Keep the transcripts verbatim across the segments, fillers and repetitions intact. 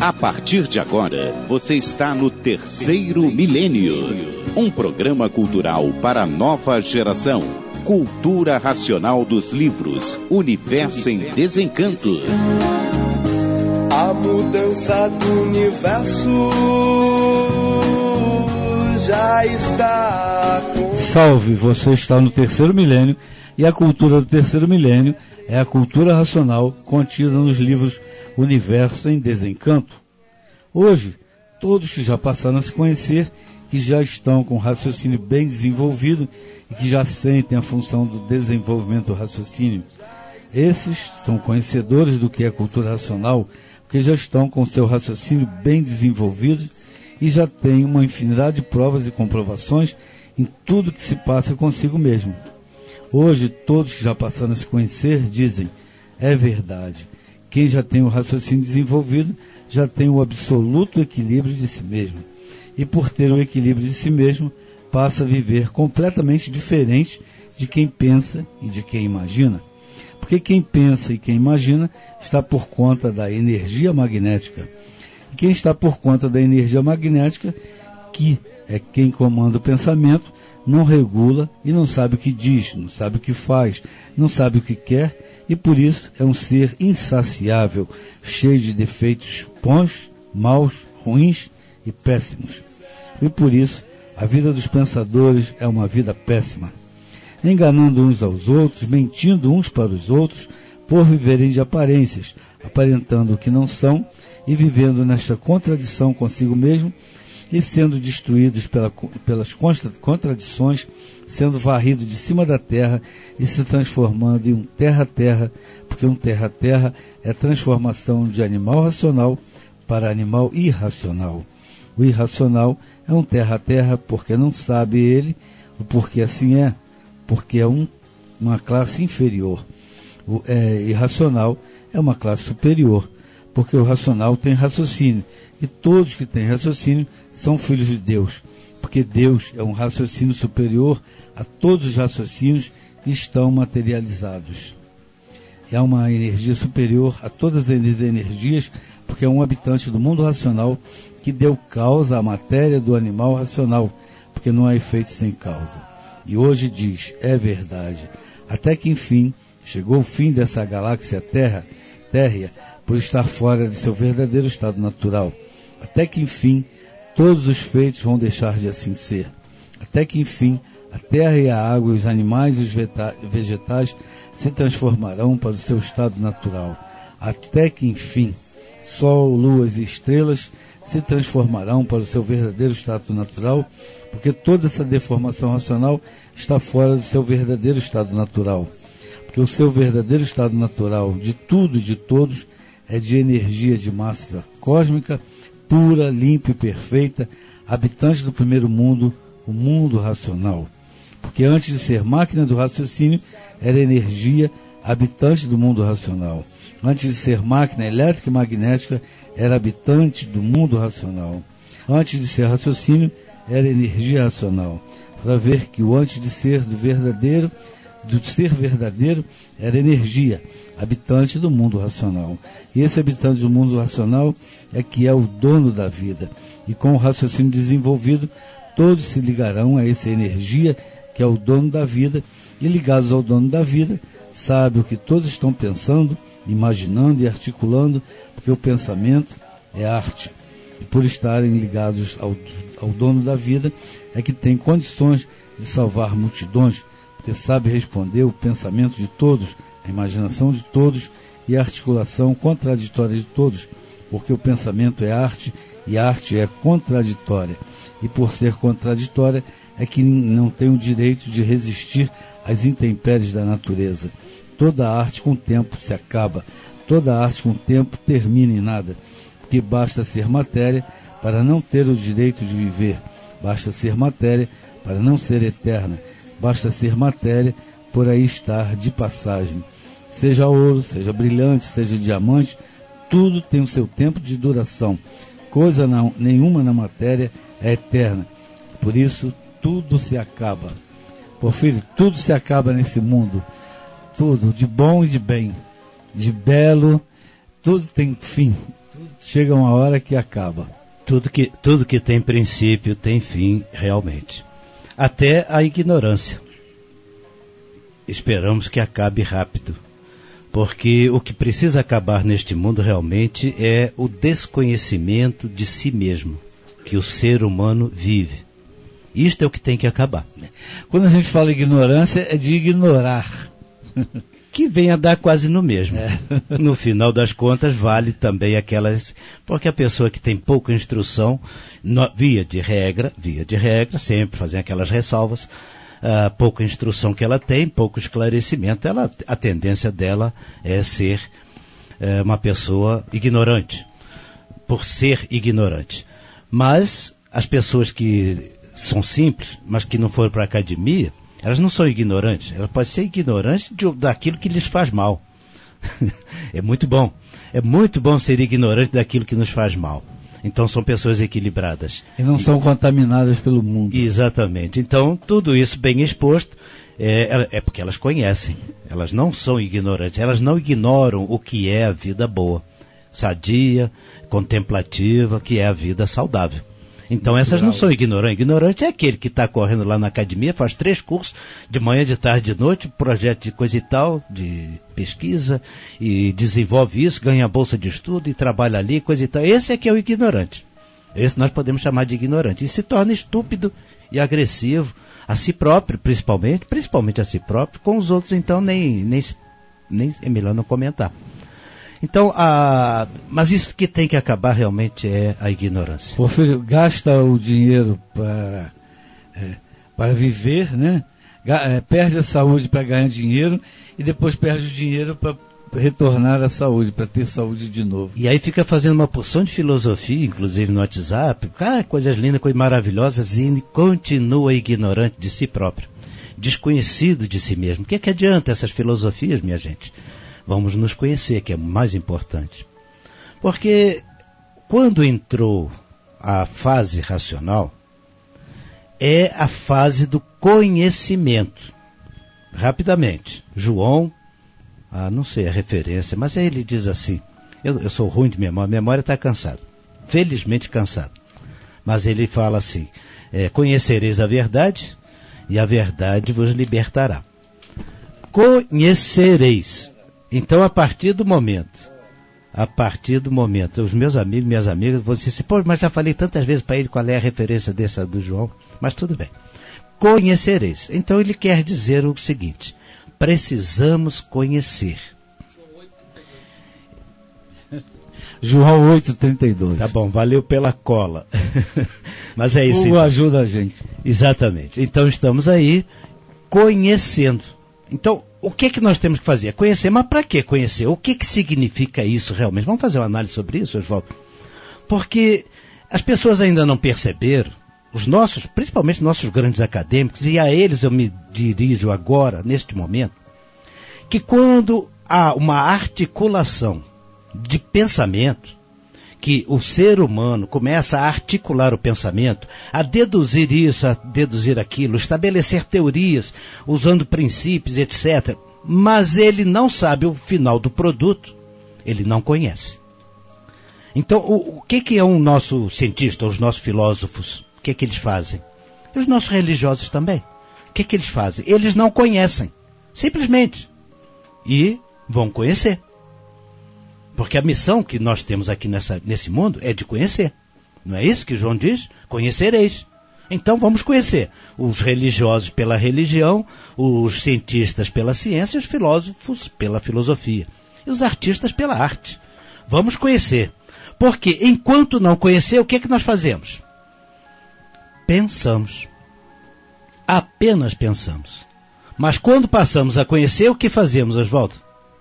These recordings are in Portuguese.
A partir de agora, você está no Terceiro Milênio, um programa cultural para a nova geração. Cultura racional dos livros, Universo em Desencanto. A mudança do universo já está. Salve, você está no Terceiro Milênio e a cultura do Terceiro Milênio é a cultura racional contida nos livros Universo em Desencanto. Hoje, todos que já passaram a se conhecer, que já estão com raciocínio bem desenvolvido e que já sentem a função do desenvolvimento do raciocínio, esses são conhecedores do que é cultura racional, porque já estão com seu raciocínio bem desenvolvido e já têm uma infinidade de provas e comprovações em tudo que se passa consigo mesmo. Hoje, todos que já passaram a se conhecer dizem, é verdade, quem já tem o raciocínio desenvolvido já tem o absoluto equilíbrio de si mesmo. E por ter o equilíbrio de si mesmo, passa a viver completamente diferente de quem pensa e de quem imagina. Porque quem pensa e quem imagina está por conta da energia magnética. E quem está por conta da energia magnética, que é quem comanda o pensamento, não regula e não sabe o que diz, não sabe o que faz, não sabe o que quer, e por isso é um ser insaciável, cheio de defeitos bons, maus, ruins e péssimos. E por isso, a vida dos pensadores é uma vida péssima, enganando uns aos outros, mentindo uns para os outros, por viverem de aparências, aparentando o que não são e vivendo nesta contradição consigo mesmo, e sendo destruídos pela, pelas contradições, sendo varrido de cima da terra e se transformando em um terra-terra, porque um terra-terra é transformação de animal racional para animal irracional. O irracional é um terra-terra porque não sabe ele, o porquê assim é, porque é um, uma classe inferior. O é, irracional é uma classe superior, porque o racional tem raciocínio, e todos que têm raciocínio são filhos de Deus, porque Deus é um raciocínio superior a todos os raciocínios que estão materializados. É uma energia superior a todas as energias, porque é um habitante do mundo racional que deu causa à matéria do animal racional, porque não há efeito sem causa. E hoje diz, é verdade, até que enfim chegou o fim dessa galáxia Terra, térrea, por estar fora de seu verdadeiro estado natural. Até que enfim todos os feitos vão deixar de assim ser. Até que enfim a terra e a água, os animais e os vegetais se transformarão para o seu estado natural. Até que enfim sol, luas e estrelas se transformarão para o seu verdadeiro estado natural, porque toda essa deformação racional está fora do seu verdadeiro estado natural. Porque o seu verdadeiro estado natural de tudo e de todos é de energia de massa cósmica, pura, limpa e perfeita, habitante do primeiro mundo, o mundo racional. Porque antes de ser máquina do raciocínio, era energia, habitante do mundo racional. Antes de ser máquina elétrica e magnética, era habitante do mundo racional. Antes de ser raciocínio, era energia racional. Para ver que o antes de ser do verdadeiro, do ser verdadeiro, era energia, habitante do mundo racional. E esse habitante do mundo racional é que é o dono da vida. E com o raciocínio desenvolvido, todos se ligarão a essa energia que é o dono da vida, e ligados ao dono da vida, sabe o que todos estão pensando, imaginando e articulando, porque o pensamento é arte. E por estarem ligados ao, ao dono da vida, é que tem condições de salvar multidões, porque sabe responder o pensamento de todos, a imaginação de todos e a articulação contraditória de todos, porque o pensamento é arte e a arte é contraditória. E por ser contraditória, é que não tem o direito de resistir às intempéries da natureza. Toda arte com o tempo se acaba, toda arte com o tempo termina em nada, porque basta ser matéria para não ter o direito de viver, basta ser matéria para não ser eterna, basta ser matéria por aí estar de passagem. Seja ouro, seja brilhante, seja diamante, tudo tem o seu tempo de duração. Coisa não, nenhuma na matéria é eterna. Por isso, tudo se acaba. Porfírio, tudo se acaba nesse mundo. Tudo, de bom e de bem, de belo, tudo tem fim. Tudo chega uma hora que acaba. Tudo que, tudo que tem princípio tem fim, realmente. Até a ignorância. Esperamos que acabe rápido. Porque o que precisa acabar neste mundo realmente é o desconhecimento de si mesmo, que o ser humano vive. Isto é o que tem que acabar. Quando a gente fala ignorância, é de ignorar. Que vem a dar quase no mesmo. É. No final das contas, vale também aquelas... Porque a pessoa que tem pouca instrução, no, via de regra, via de regra, sempre fazem aquelas ressalvas, uh, pouca instrução que ela tem, pouco esclarecimento, ela, a tendência dela é ser uh, uma pessoa ignorante, por ser ignorante. Mas as pessoas que são simples, mas que não foram para a academia, elas não são ignorantes, elas podem ser ignorantes de, daquilo que lhes faz mal. É muito bom. É muito bom ser ignorante daquilo que nos faz mal. Então são pessoas equilibradas. E não e, são contaminadas pelo mundo. Exatamente. Então tudo isso bem exposto é, é porque elas conhecem. Elas não são ignorantes, elas não ignoram o que é a vida boa, sadia, contemplativa, que é a vida saudável. Então essas não são ignorantes. Ignorante é aquele que está correndo lá na academia, faz três cursos, de manhã, de tarde, de noite, projeto de coisa e tal, de pesquisa, e desenvolve isso, ganha bolsa de estudo e trabalha ali, coisa e tal. Esse é que é o ignorante. Esse nós podemos chamar de ignorante. E se torna estúpido e agressivo a si próprio, principalmente, principalmente a si próprio, com os outros então nem, nem, nem é melhor não comentar. Então, a... mas isso que tem que acabar realmente é a ignorância. O filho gasta o dinheiro para, é, para viver, né? É, perde a saúde para ganhar dinheiro e depois perde o dinheiro para retornar à saúde, para ter saúde de novo. E aí fica fazendo uma porção de filosofia, inclusive no WhatsApp, ah, coisas lindas, coisas maravilhosas, e continua ignorante de si próprio, desconhecido de si mesmo. O que é que adianta essas filosofias, minha gente? Vamos nos conhecer, que é o mais importante. Porque quando entrou a fase racional, é a fase do conhecimento. Rapidamente, João, ah, não sei a referência, mas aí ele diz assim, eu, eu sou ruim de memória, a memória está cansada, felizmente cansada. Mas ele fala assim, é, conhecereis a verdade e a verdade vos libertará. Conhecereis. Então, a partir do momento, a partir do momento, os meus amigos, minhas amigas, vão dizer assim, pô, mas já falei tantas vezes para ele qual é a referência dessa do João, mas tudo bem. Conhecereis. Então, ele quer dizer o seguinte, precisamos conhecer. João oito, trinta e dois. Tá bom, valeu pela cola. Mas é isso. Hugo então. Ajuda a gente. Exatamente. Então, estamos aí conhecendo. Então, o que que nós temos que fazer? Conhecer, mas para que conhecer? O que que significa isso realmente? Vamos fazer uma análise sobre isso, Oswaldo? Porque as pessoas ainda não perceberam, os nossos, principalmente nossos grandes acadêmicos, e a eles eu me dirijo agora, neste momento, que quando há uma articulação de pensamento, que o ser humano começa a articular o pensamento, a deduzir isso, a deduzir aquilo, estabelecer teorias, usando princípios, etcétera. Mas ele não sabe o final do produto, ele não conhece. Então, o, o que, que é um nosso cientista, os nossos filósofos? O que, que eles fazem? E os nossos religiosos também. O que, que eles fazem? Eles não conhecem, simplesmente. E vão conhecer. Porque a missão que nós temos aqui nessa, nesse mundo é de conhecer. Não é isso que João diz? Conhecereis. Então vamos conhecer. Os religiosos pela religião, os cientistas pela ciência, os filósofos pela filosofia. E os artistas pela arte. Vamos conhecer. Porque enquanto não conhecer, o que é que nós fazemos? Pensamos. Apenas pensamos. Mas quando passamos a conhecer, o que fazemos, Oswaldo?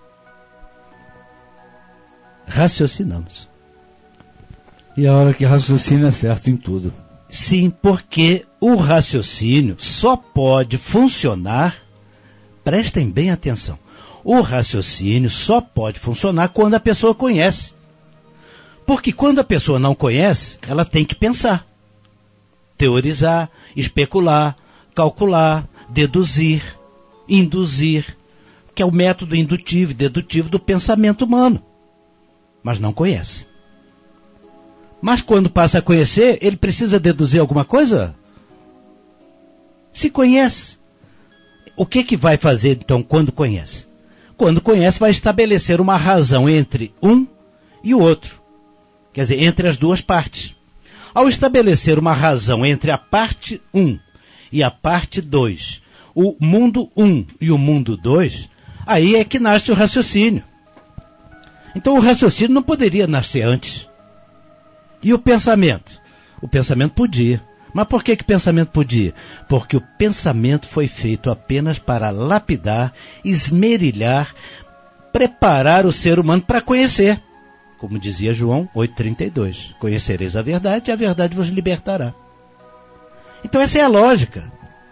Raciocinamos. E a hora que raciocina é certo em tudo. Sim, porque o raciocínio só pode funcionar, prestem bem atenção, o raciocínio só pode funcionar quando a pessoa conhece. Porque quando a pessoa não conhece, ela tem que pensar, teorizar, especular, calcular, deduzir, induzir, que é o método indutivo e dedutivo do pensamento humano. Mas não conhece. Mas quando passa a conhecer, ele precisa deduzir alguma coisa? Se conhece. O que que vai fazer, então, quando conhece? Quando conhece, vai estabelecer uma razão entre um e o outro. Quer dizer, entre as duas partes. Ao estabelecer uma razão entre a parte um e a parte dois, o mundo um e o mundo dois, aí é que nasce o raciocínio. Então o raciocínio não poderia nascer antes. E o pensamento? O pensamento podia. Mas por que que o pensamento podia? Porque o pensamento foi feito apenas para lapidar, esmerilhar, preparar o ser humano para conhecer. Como dizia João oito, trinta e dois. Conhecereis a verdade e a verdade vos libertará. Então essa é a lógica.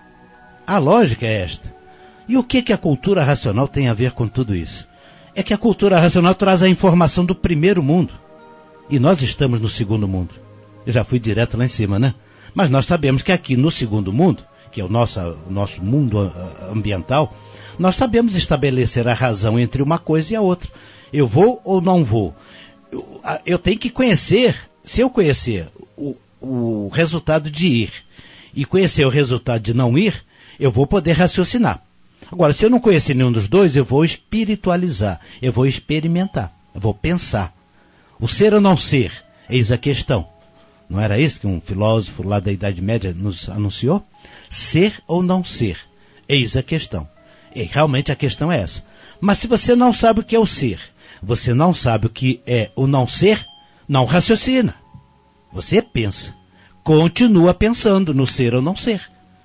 A lógica é esta. E o que que a cultura racional tem a ver com tudo isso? É que a cultura racional traz a informação do primeiro mundo. E nós estamos no segundo mundo. Eu já fui direto lá em cima, né? Mas nós sabemos que aqui no segundo mundo, que é o nosso, o nosso mundo ambiental, nós sabemos estabelecer a razão entre uma coisa e a outra. Eu vou ou não vou? Eu, eu tenho que conhecer, se eu conhecer o, o resultado de ir e conhecer o resultado de não ir, eu vou poder raciocinar. Agora, se eu não conhecer nenhum dos dois, eu vou espiritualizar, eu vou experimentar, eu vou pensar. O ser ou não ser, eis a questão. Não era isso que um filósofo lá da Idade Média nos anunciou? Ser ou não ser, eis a questão. E realmente a questão é essa. Mas se você não sabe o que é o ser, você não sabe o que é o não ser, não raciocina. Você pensa. Continua pensando no ser ou não ser.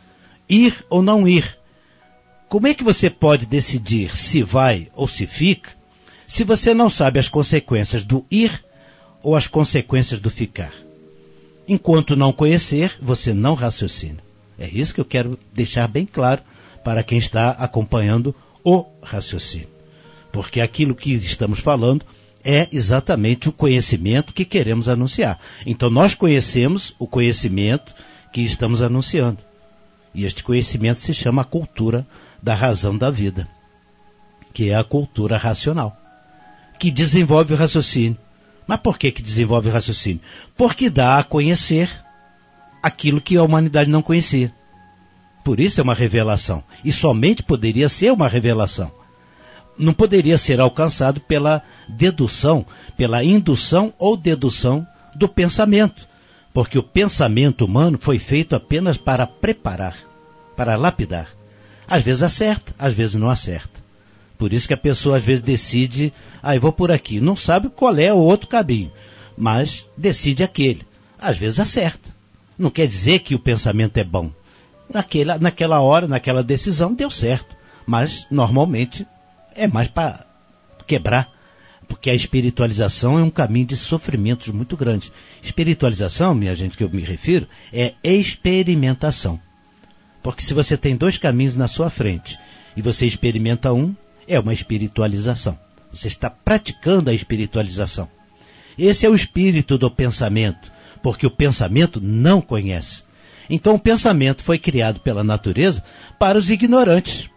Ir ou não ir. Como é que você pode decidir se vai ou se fica, se você não sabe as consequências do ir ou as consequências do ficar? Enquanto não conhecer, você não raciocina. É isso que eu quero deixar bem claro para quem está acompanhando o raciocínio. Porque aquilo que estamos falando é exatamente o conhecimento que queremos anunciar. Então nós conhecemos o conhecimento que estamos anunciando. E este conhecimento se chama a cultura da razão da vida, que é a cultura racional, que desenvolve o raciocínio. Mas por que que desenvolve o raciocínio? Porque dá a conhecer aquilo que a humanidade não conhecia. Por isso é uma revelação. E somente poderia ser uma revelação. Não poderia ser alcançado pela dedução, pela indução ou dedução do pensamento. Porque o pensamento humano foi feito apenas para preparar, para lapidar. Às vezes acerta, às vezes não acerta. Por isso que a pessoa às vezes decide, ah, eu vou por aqui. Não sabe qual é o outro caminho, mas decide aquele. Às vezes acerta. Não quer dizer que o pensamento é bom. Naquela, naquela hora, naquela decisão, deu certo. Mas, normalmente, é mais para quebrar. Porque a espiritualização é um caminho de sofrimentos muito grande. Espiritualização, minha gente, que eu me refiro, é experimentação. Porque se você tem dois caminhos na sua frente e você experimenta um, é uma espiritualização. Você está praticando a espiritualização. Esse é o espírito do pensamento, porque o pensamento não conhece. Então o pensamento foi criado pela natureza para os ignorantes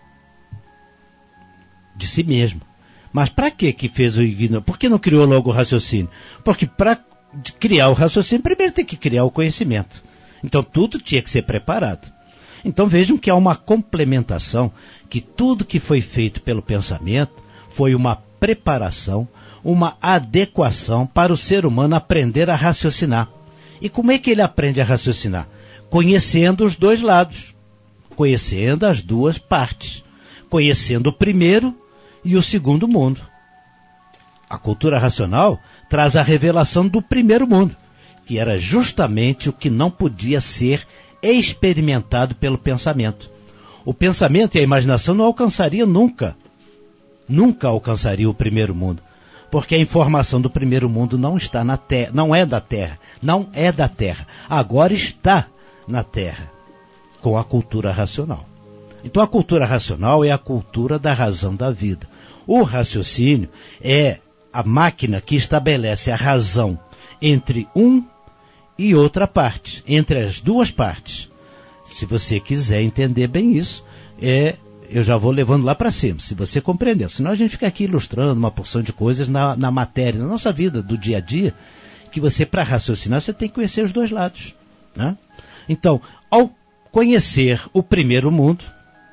de si mesmo. Mas para que que fez o ignorante? Por que não criou logo o raciocínio? Porque para criar o raciocínio, primeiro tem que criar o conhecimento. Então tudo tinha que ser preparado. Então vejam que há uma complementação, que tudo que foi feito pelo pensamento foi uma preparação, uma adequação para o ser humano aprender a raciocinar. E como é que ele aprende a raciocinar? Conhecendo os dois lados, conhecendo as duas partes, conhecendo o primeiro e o segundo mundo. A cultura racional traz a revelação do primeiro mundo, que era justamente o que não podia ser experimentado pelo pensamento. O pensamento e a imaginação não alcançariam nunca, nunca alcançariam o primeiro mundo, porque a informação do primeiro mundo não está na terra, não é da terra, não é da terra, agora está na terra, com a cultura racional. Então a cultura racional é a cultura da razão da vida. O raciocínio é a máquina que estabelece a razão entre um e outra parte, entre as duas partes. Se você quiser entender bem isso, é, eu já vou levando lá para cima, se você compreendeu. Senão a gente fica aqui ilustrando uma porção de coisas na, na matéria, na nossa vida do dia a dia, que você, para raciocinar, você tem que conhecer os dois lados, né? Então, ao conhecer o primeiro mundo,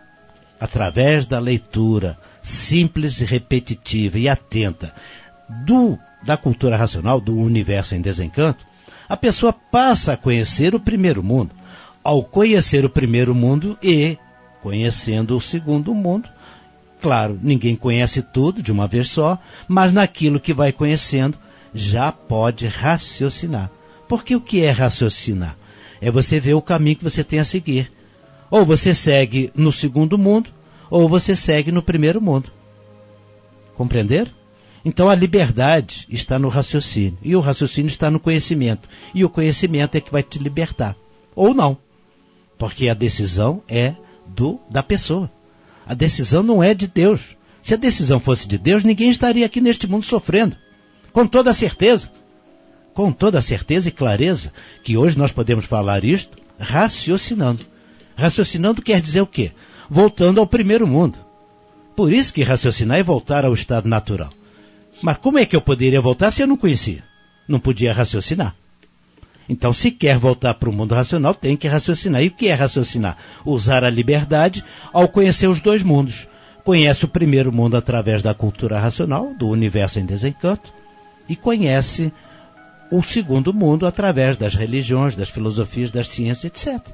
através da leitura simples, repetitiva e atenta do, da cultura racional, do Universo em Desencanto, a pessoa passa a conhecer o primeiro mundo. Ao conhecer o primeiro mundo e conhecendo o segundo mundo, claro, ninguém conhece tudo de uma vez só, mas naquilo que vai conhecendo, já pode raciocinar. Porque o que é raciocinar? É você ver o caminho que você tem a seguir. Ou você segue no segundo mundo, ou você segue no primeiro mundo. Compreenderam? Então a liberdade está no raciocínio, e o raciocínio está no conhecimento, e o conhecimento é que vai te libertar. Ou não, porque a decisão é do, da pessoa. A decisão não é de Deus. Se a decisão fosse de Deus, ninguém estaria aqui neste mundo sofrendo. Com toda a certeza. Com toda a certeza e clareza que hoje nós podemos falar isto raciocinando. Raciocinando quer dizer o quê? Voltando ao primeiro mundo. Por isso que raciocinar é voltar ao estado natural. Mas como é que eu poderia voltar se eu não conhecia? Não podia raciocinar. Então, se quer voltar para o mundo racional, tem que raciocinar. E o que é raciocinar? Usar a liberdade ao conhecer os dois mundos. Conhece o primeiro mundo através da cultura racional, do Universo em Desencanto, e conhece o segundo mundo através das religiões, das filosofias, das ciências, etcétera.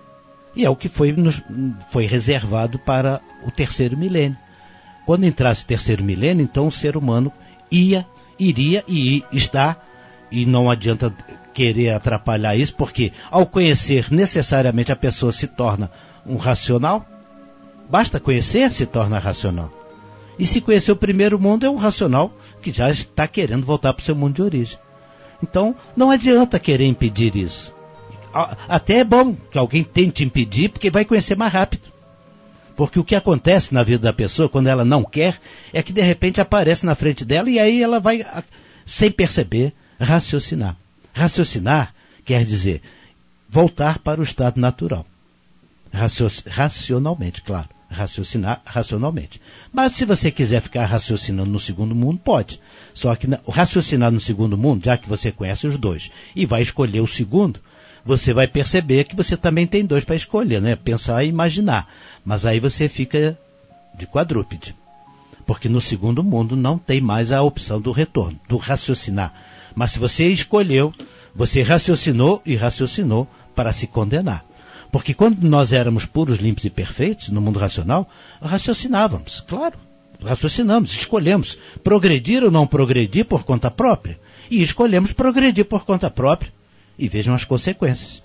E é o que foi, nos, foi reservado para o terceiro milênio. Quando entrasse o terceiro milênio, então o ser humano ia, iria e está, e não adianta querer atrapalhar isso, porque ao conhecer necessariamente a pessoa se torna um racional. Basta conhecer, se torna racional. E se conhecer o primeiro mundo, é um racional que já está querendo voltar para o seu mundo de origem. Então, não adianta querer impedir isso. Até é bom que alguém tente impedir, porque vai conhecer mais rápido. Porque o que acontece na vida da pessoa, quando ela não quer, é que de repente aparece na frente dela e aí ela vai, sem perceber, raciocinar. Raciocinar quer dizer voltar para o estado natural. Racios, racionalmente, claro. Raciocinar racionalmente. Mas se você quiser ficar raciocinando no segundo mundo, pode. Só que na, raciocinar no segundo mundo, já que você conhece os dois, e vai escolher o segundo, você vai perceber que você também tem dois para escolher, né? Pensar e imaginar. Mas aí você fica de quadrúpede. Porque no segundo mundo não tem mais a opção do retorno, do raciocinar. Mas se você escolheu, você raciocinou e raciocinou para se condenar. Porque quando nós éramos puros, limpos e perfeitos, no mundo racional, raciocinávamos, claro. Raciocinamos, escolhemos progredir ou não progredir por conta própria. E escolhemos progredir por conta própria. E vejam as consequências.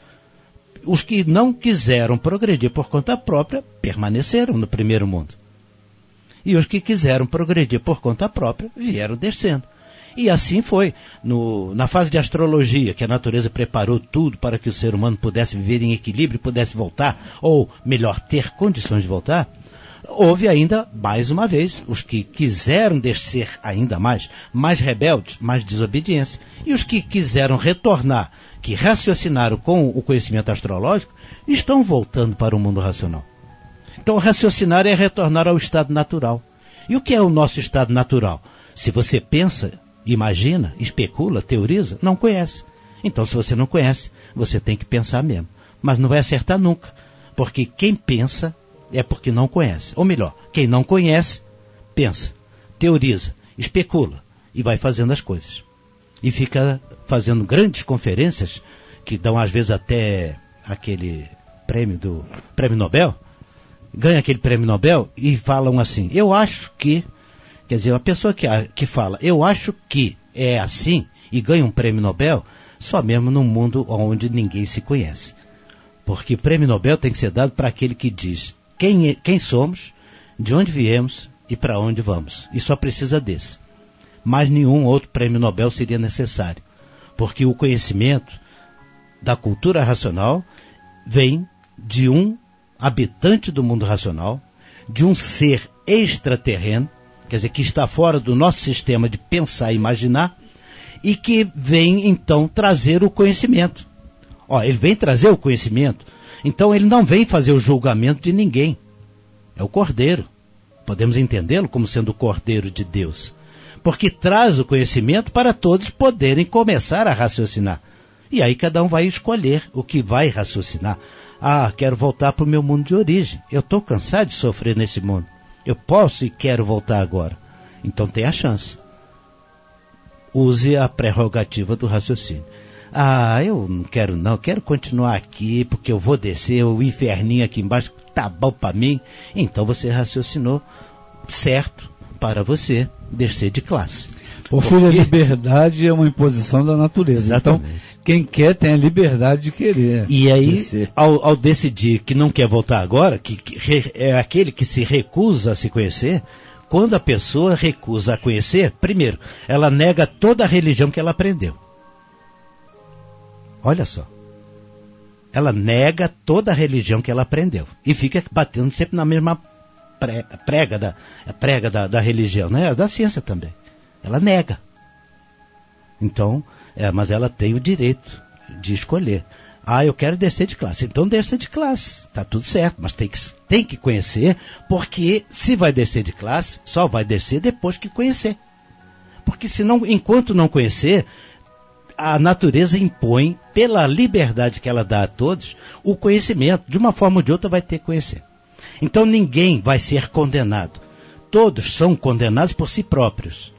Os que não quiseram progredir por conta própria, permaneceram no primeiro mundo. E os que quiseram progredir por conta própria, vieram descendo. E assim foi. No, na fase de astrologia, que a natureza preparou tudo para que o ser humano pudesse viver em equilíbrio, pudesse voltar, ou melhor, ter condições de voltar, houve ainda, mais uma vez, os que quiseram descer ainda mais, mais rebeldes, mais desobediência. E os que quiseram retornar, que raciocinaram com o conhecimento astrológico, estão voltando para o mundo racional. Então, raciocinar é retornar ao estado natural. E o que é o nosso estado natural? Se você pensa, imagina, especula, teoriza, não conhece. Então, se você não conhece, você tem que pensar mesmo. Mas não vai acertar nunca, porque quem pensa é porque não conhece. Ou melhor, quem não conhece, pensa, teoriza, especula e vai fazendo as coisas. E fica fazendo grandes conferências, que dão às vezes até aquele prêmio do prêmio Nobel, ganha aquele prêmio Nobel e falam assim, eu acho que, quer dizer, uma pessoa que, que fala, eu acho que é assim, e ganha um prêmio Nobel, só mesmo num mundo onde ninguém se conhece. Porque prêmio Nobel tem que ser dado para aquele que diz quem, quem somos, de onde viemos e para onde vamos. E só precisa desse. Mas nenhum outro prêmio Nobel seria necessário. Porque o conhecimento da cultura racional vem de um habitante do mundo racional, de um ser extraterreno, quer dizer, que está fora do nosso sistema de pensar e imaginar, e que vem, então, trazer o conhecimento. Ó, ele vem trazer o conhecimento, então ele não vem fazer o julgamento de ninguém. É o Cordeiro. Podemos entendê-lo como sendo o Cordeiro de Deus. porque traz o conhecimento para todos poderem começar a raciocinar. E aí cada um vai escolher o que vai raciocinar. Ah, quero voltar para o meu mundo de origem. Eu estou cansado de sofrer nesse mundo. Eu posso e quero voltar agora. Então tem a chance. Use a prerrogativa do raciocínio. Ah, eu não quero não, quero continuar aqui porque eu vou descer o inferninho aqui embaixo, tá bom para mim. Então você raciocinou certo para você descer de classe. Porfírio, porque... a liberdade é uma imposição da natureza. Exatamente. Então, quem quer tem a liberdade de querer. E aí, ao, ao decidir que não quer voltar agora, que, que re, é aquele que se recusa a se conhecer, quando a pessoa recusa a conhecer, primeiro, ela nega toda a religião que ela aprendeu. Olha só. Ela nega toda a religião que ela aprendeu. E fica batendo sempre na mesma prega da, prega da, da religião, né? Da ciência também. Ela nega. Então, é, mas ela tem o direito de escolher. Ah, eu quero descer de classe. Então desça de classe. Tá tudo certo, mas tem que, tem que conhecer, porque se vai descer de classe, só vai descer depois que conhecer. Porque senão, enquanto não conhecer, a natureza impõe, pela liberdade que ela dá a todos, o conhecimento. De uma forma ou de outra vai ter que conhecer. Então ninguém vai ser condenado. Todos são condenados por si próprios.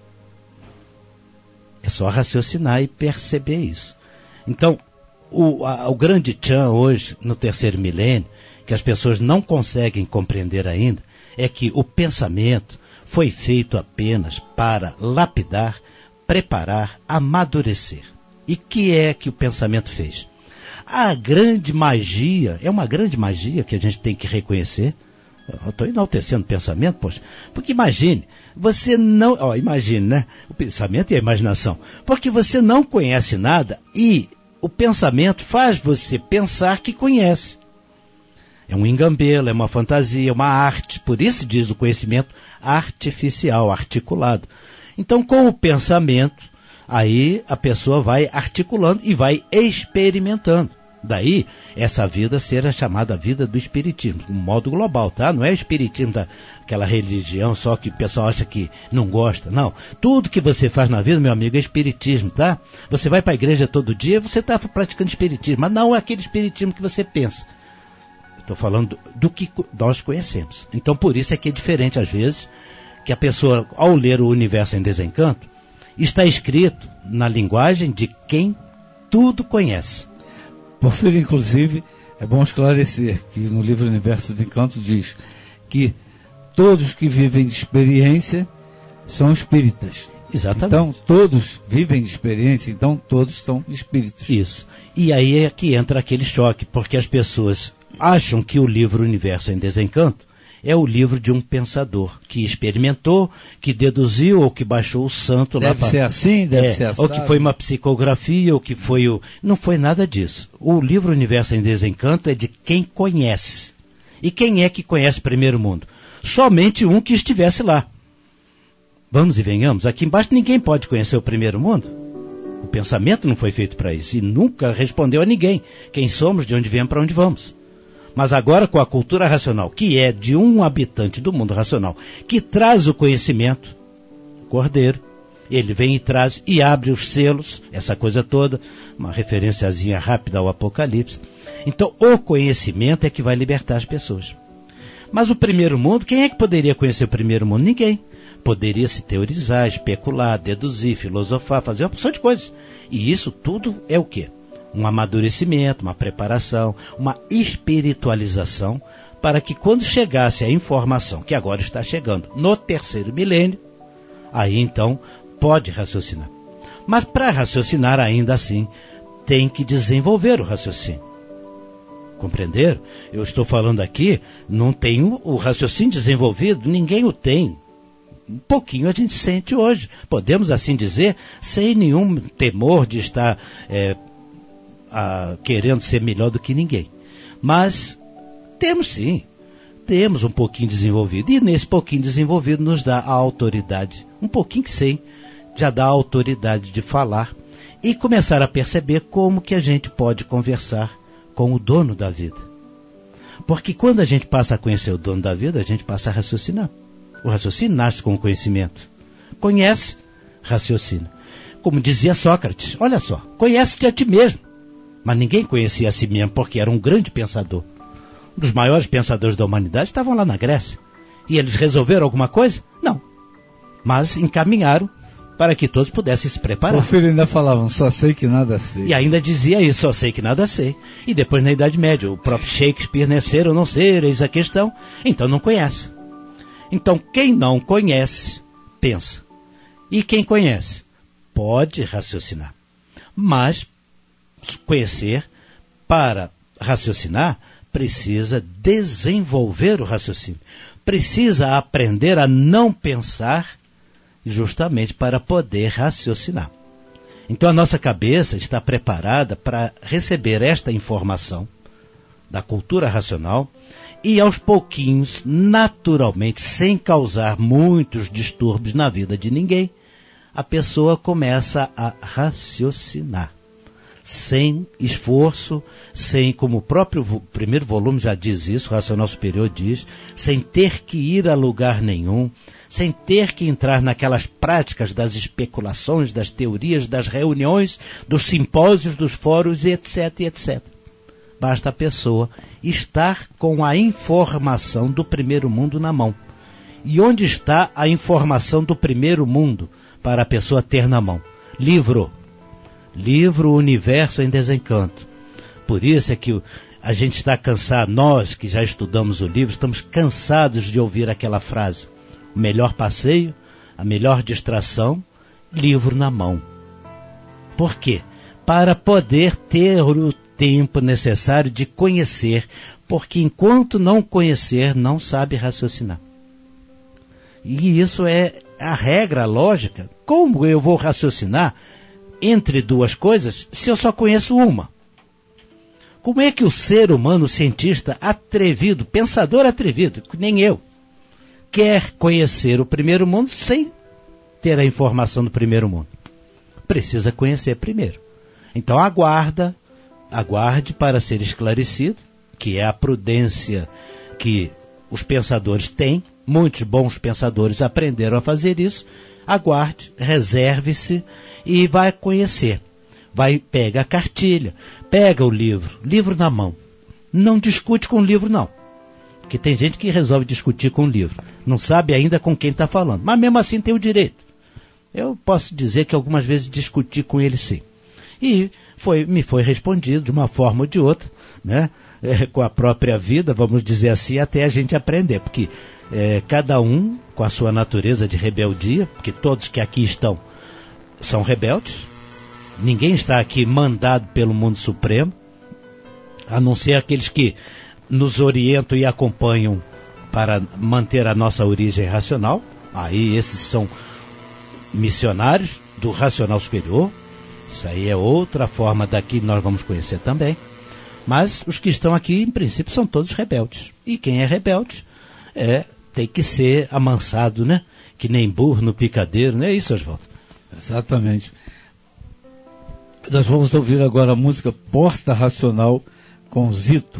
É só raciocinar e perceber isso. Então, o, a, o grande tchan hoje, no terceiro milênio, que as pessoas não conseguem compreender ainda, é que o pensamento foi feito apenas para lapidar, preparar, amadurecer. E que é que o pensamento fez? A grande magia, é uma grande magia que a gente tem que reconhecer. Eu estou enaltecendo o pensamento, poxa. Porque imagine, você não... Ó, imagine, né? O pensamento e a imaginação. Porque você não conhece nada e o pensamento faz você pensar que conhece. É um engambelo, é uma fantasia, é uma arte. Por isso diz o conhecimento artificial, articulado. Então, com o pensamento, aí a pessoa vai articulando e vai experimentando. Daí, essa vida ser a chamada vida do espiritismo, de um modo global, tá? Não é o espiritismo daquela religião só que o pessoal acha que não gosta, não. Tudo que você faz na vida, meu amigo, é espiritismo, tá? Você vai para a igreja todo dia, você está praticando espiritismo, mas não é aquele espiritismo que você pensa. Estou falando do, do que nós conhecemos. Então, por isso é que é diferente, às vezes, que a pessoa, ao ler o Universo em Desencanto, está escrito na linguagem de quem tudo conhece. Porfírio, inclusive, é bom esclarecer que no livro Universo de Encanto diz que todos que vivem de experiência são espíritas. Exatamente. Então, todos vivem de experiência, então todos são espíritos. Isso. E aí é que entra aquele choque, porque as pessoas acham que o livro Universo em Desencanto é o livro de um pensador que experimentou, que deduziu ou que baixou o santo lá. Deve pra... ser assim, deve é, ser assim. Ou que foi uma psicografia, ou que foi o... Não foi nada disso. O livro Universo em Desencanto é de quem conhece. E quem é que conhece o primeiro mundo? Somente um que estivesse lá. Vamos e venhamos, aqui embaixo ninguém pode conhecer o primeiro mundo. O pensamento não foi feito para isso e nunca respondeu a ninguém. Quem somos, de onde viemos, para onde vamos. Mas agora com a cultura racional, que é de um habitante do mundo racional, que traz o conhecimento, o Cordeiro, ele vem e traz e abre os selos, essa coisa toda, uma referenciazinha rápida ao Apocalipse. Então o conhecimento é que vai libertar as pessoas. Mas o primeiro mundo, quem é que poderia conhecer o primeiro mundo? Ninguém. Poderia se teorizar, especular, deduzir, filosofar, fazer uma porção de coisas. E isso tudo é o quê? Um amadurecimento, uma preparação, uma espiritualização, para que quando chegasse a informação, que agora está chegando no terceiro milênio, aí então pode raciocinar. Mas para raciocinar ainda assim, tem que desenvolver o raciocínio. Compreenderam? Eu estou falando aqui, não tenho o raciocínio desenvolvido, ninguém o tem. Um pouquinho a gente sente hoje, podemos assim dizer, sem nenhum temor de estar... É, A, querendo ser melhor do que ninguém. Mas temos sim, temos um pouquinho desenvolvido. E nesse pouquinho desenvolvido nos dá a autoridade. Um pouquinho que sei, já dá a autoridade de falar e começar a perceber como que a gente pode conversar com o dono da vida. Porque quando a gente passa a conhecer o dono da vida, a gente passa a raciocinar. O raciocínio nasce com o conhecimento. Conhece, raciocina. Como dizia Sócrates, olha só, conhece-te a ti mesmo. Mas ninguém conhecia a si mesmo porque era um grande pensador. Um dos maiores pensadores da humanidade estavam lá na Grécia. E eles resolveram alguma coisa? Não. Mas encaminharam para que todos pudessem se preparar. O filho ainda falavam, só sei que nada sei. E ainda dizia isso, só sei que nada sei. E depois na Idade Média, o próprio Shakespeare, né, ser ou não ser, eis a questão. Então não conhece. Então quem não conhece, pensa. E quem conhece, pode raciocinar. Mas conhecer, para raciocinar, precisa desenvolver o raciocínio. Precisa aprender a não pensar justamente para poder raciocinar. Então a nossa cabeça está preparada para receber esta informação da cultura racional e aos pouquinhos, naturalmente, sem causar muitos distúrbios na vida de ninguém, a pessoa começa a raciocinar. Sem esforço, sem, como o próprio vo- primeiro volume já diz isso, o Racional Superior diz, sem ter que ir a lugar nenhum, sem ter que entrar naquelas práticas das especulações, das teorias, das reuniões, dos simpósios, dos fóruns, etc, etcétera. Basta a pessoa estar com a informação do primeiro mundo na mão. E onde está a informação do primeiro mundo para a pessoa ter na mão? Livro. Livro Universo em Desencanto. Por isso é que a gente está cansado, nós que já estudamos o livro, estamos cansados de ouvir aquela frase. O melhor passeio, a melhor distração, livro na mão. Por quê? Para poder ter o tempo necessário de conhecer, porque enquanto não conhecer, não sabe raciocinar. E isso é a regra lógica. Como eu vou raciocinar entre duas coisas se eu só conheço uma? Como é que o ser humano, o cientista atrevido, pensador atrevido, que nem eu, quer conhecer o primeiro mundo sem ter a informação do primeiro mundo? Precisa conhecer primeiro. Então aguarda, aguarde para ser esclarecido, que é a prudência que os pensadores têm. Muitos bons pensadores aprenderam a fazer isso. Aguarde, reserve-se e vai conhecer. Vai, pega a cartilha, pega o livro, livro na mão. Não discute com o livro, não. Porque tem gente que resolve discutir com o livro. Não sabe ainda com quem está falando. Mas mesmo assim tem o direito. Eu posso dizer que algumas vezes discuti com ele sim. E foi, me foi respondido de uma forma ou de outra, né? É, com a própria vida, vamos dizer assim, até a gente aprender. Porque é, cada um com a sua natureza de rebeldia, porque todos que aqui estão são rebeldes. Ninguém está aqui mandado pelo mundo supremo, a não ser aqueles que nos orientam e acompanham para manter a nossa origem racional. Aí esses são missionários do racional superior. Isso aí é outra forma daqui que nós vamos conhecer também. Mas os que estão aqui, em princípio, são todos rebeldes. E quem é rebelde é, tem que ser amansado, né? Que nem burro no picadeiro, não é isso, Oswaldo? Exatamente. Nós vamos ouvir agora a música Porta Racional com Zito.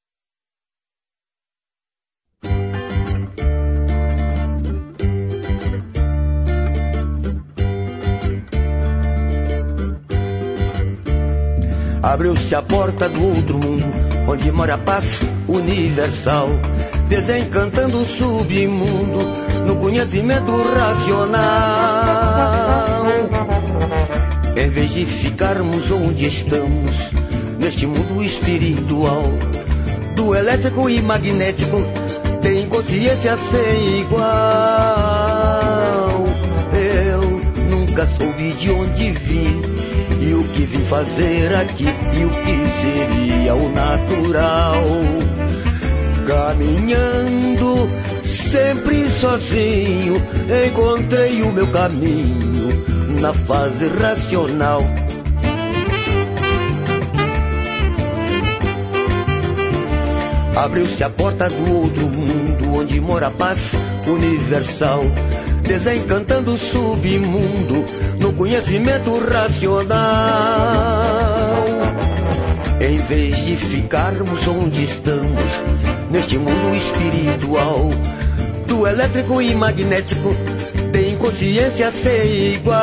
Abriu-se a porta do outro mundo, onde mora a paz universal, desencantando o submundo no conhecimento racional. Em vez de ficarmos onde estamos, neste mundo espiritual, do elétrico e magnético, tem consciência sem igual. Eu nunca soube de onde vim, e o que vim fazer aqui, e o que seria o natural. Caminhando sempre sozinho, encontrei o meu caminho na fase racional. Abriu-se a porta do outro mundo, onde mora a paz universal, desencantando o submundo no conhecimento racional. Em vez de ficarmos onde estamos, neste mundo espiritual, do elétrico e magnético, tem consciência sem igual.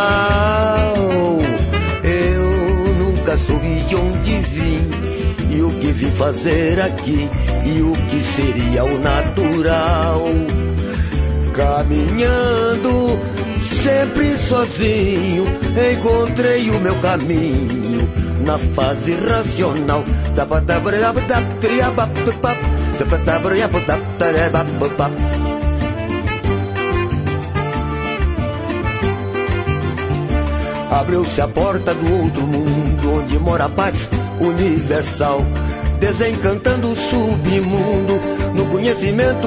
Eu nunca soube de onde vim e o que vim fazer aqui e o que seria o natural. Caminhando sempre sozinho, encontrei o meu caminho na fase racional. Abriu-se a porta do outro mundo, onde mora a paz universal, desencantando o submundo no conhecimento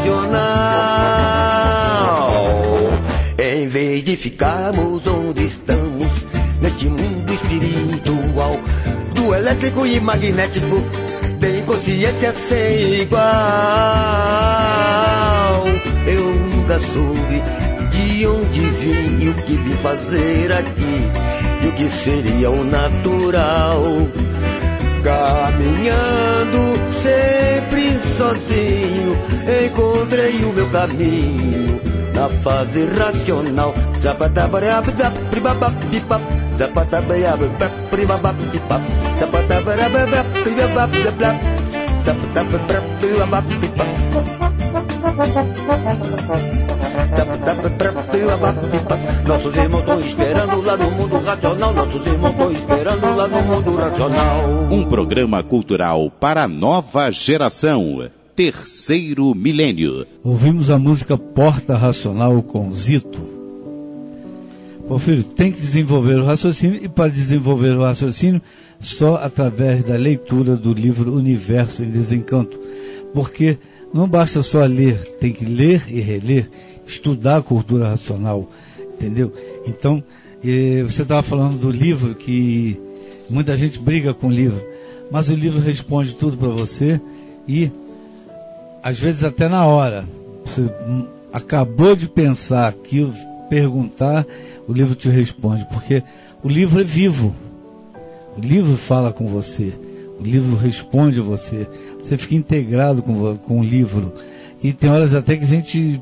racional. Em vez de ficarmos onde estamos, neste mundo espiritual, do elétrico e magnético, tem consciência sem igual. Eu nunca soube de onde vim e o que vim fazer aqui e o que seria o natural. Caminhando sempre sozinho, encontrei o meu caminho na fase racional. Nossos irmãos estão esperando lá no mundo racional. Nossos irmãos estão esperando lá no mundo racional. Um programa cultural para a nova geração. Terceiro Milênio. Ouvimos a música Porta Racional com Zito. Porfírio, tem que desenvolver o raciocínio, e para desenvolver o raciocínio só através da leitura do livro Universo em Desencanto. Porque não basta só ler, tem que ler e reler, estudar a cultura racional, entendeu? Então, eh, você estava falando do livro, que muita gente briga com o livro, mas o livro responde tudo para você e às vezes até na hora. Você acabou de pensar aquilo, perguntar, o livro te responde, porque o livro é vivo. O livro fala com você, o livro responde a você, você fica integrado com, com o livro. E tem horas até que a gente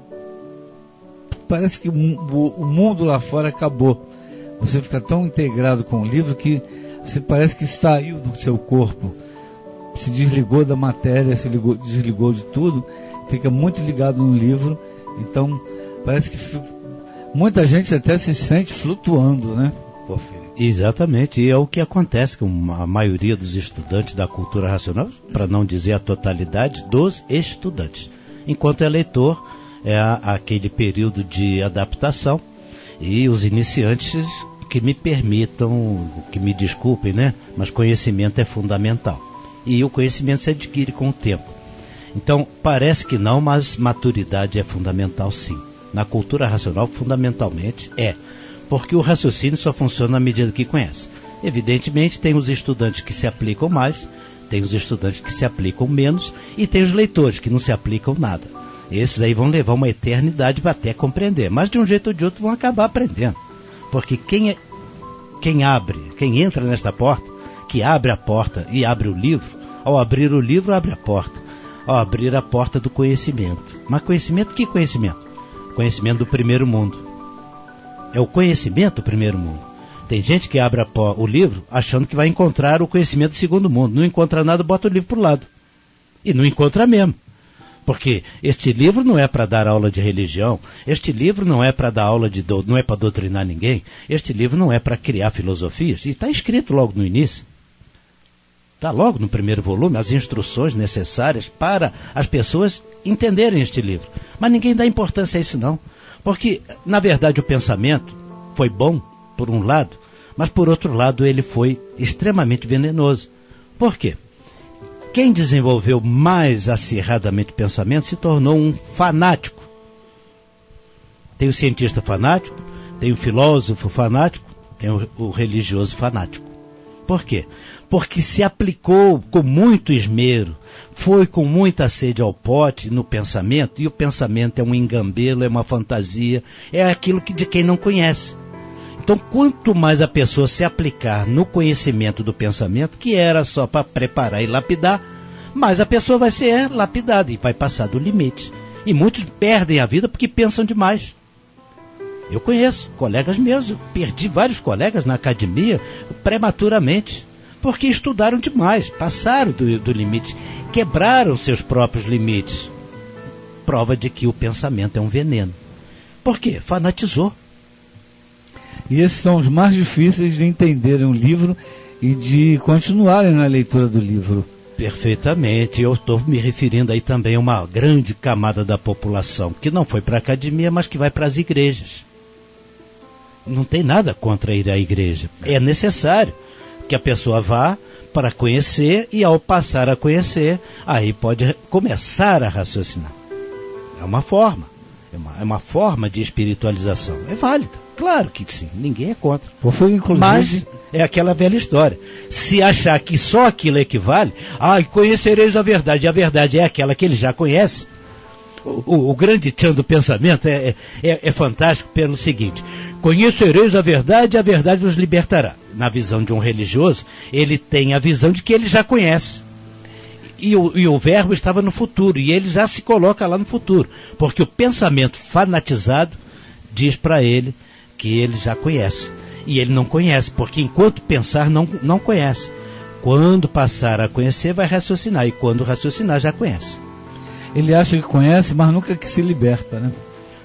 parece que o, o, o mundo lá fora acabou. Você fica tão integrado com o livro que você parece que saiu do seu corpo, se desligou da matéria, se ligou, desligou de tudo, fica muito ligado no livro. Então parece que fica, muita gente até se sente flutuando, né, Porfírio? Exatamente, e é o que acontece com a maioria dos estudantes da cultura racional, para não dizer a totalidade dos estudantes. Enquanto é leitor, é aquele período de adaptação, e os iniciantes, que me permitam, que me desculpem, né? Mas conhecimento é fundamental. E o conhecimento se adquire com o tempo. Então, parece que não, mas maturidade é fundamental sim. Na cultura racional, fundamentalmente, é. Porque o raciocínio só funciona à medida que conhece. Evidentemente, tem os estudantes que se aplicam mais, tem os estudantes que se aplicam menos, e tem os leitores que não se aplicam nada. Esses aí vão levar uma eternidade para até compreender, mas de um jeito ou de outro vão acabar aprendendo. Porque quem, é, quem abre, quem entra nesta porta, que abre a porta e abre o livro, ao abrir o livro abre a porta, ao abrir a porta do conhecimento. Mas conhecimento, que conhecimento? Conhecimento do primeiro mundo. É o conhecimento do primeiro mundo. Tem gente que abre a, o livro achando que vai encontrar o conhecimento do segundo mundo. Não encontra nada, bota o livro para o lado. E não encontra mesmo. Porque este livro não é para dar aula de religião, este livro não é para dar aula de do, não é para doutrinar ninguém, este livro não é para criar filosofias. E está escrito logo no início. Está logo no primeiro volume as instruções necessárias para as pessoas entenderem este livro. Mas ninguém dá importância a isso não. Porque, na verdade, o pensamento foi bom, por um lado, mas por outro lado ele foi extremamente venenoso. Por quê? Quem desenvolveu mais acirradamente o pensamento se tornou um fanático. Tem o cientista fanático, tem o filósofo fanático, tem o, o religioso fanático. Por quê? Porque se aplicou com muito esmero, foi com muita sede ao pote no pensamento, e o pensamento é um engambelo, é uma fantasia, é aquilo que, de quem não conhece. Então, quanto mais a pessoa se aplicar no conhecimento do pensamento, que era só para preparar e lapidar, mais a pessoa vai ser lapidada e vai passar do limite. E muitos perdem a vida porque pensam demais. Eu conheço colegas meus, eu perdi vários colegas na academia prematuramente, porque estudaram demais, passaram do, do limite, quebraram seus próprios limites. Prova de que o pensamento é um veneno. Por quê? Fanatizou. E esses são os mais difíceis de entenderem um livro e de continuarem na leitura do livro. Perfeitamente. Eu estou me referindo aí também a uma grande camada da população, que não foi para a academia, mas que vai para as igrejas. Não tem nada contra ir à igreja. É necessário que a pessoa vá para conhecer e, ao passar a conhecer, aí pode começar a raciocinar. É uma forma. É uma, é uma forma de espiritualização. É válida. Claro que sim. Ninguém é contra. Foi, inclusive... Mas é aquela velha história. Se achar que só aquilo equivale, ah, conhecereis a verdade. E a verdade é aquela que ele já conhece. O, o, o grande tchan do pensamento é, é, é fantástico pelo seguinte: conhecereis a verdade e a verdade vos libertará. Na visão de um religioso, ele tem a visão de que ele já conhece. E o, e o verbo estava no futuro, e ele já se coloca lá no futuro, porque o pensamento fanatizado diz para ele que ele já conhece. E ele não conhece, porque enquanto pensar não, não conhece. Quando passar a conhecer, vai raciocinar, e quando raciocinar, já conhece. Ele acha que conhece, mas nunca que se liberta, né?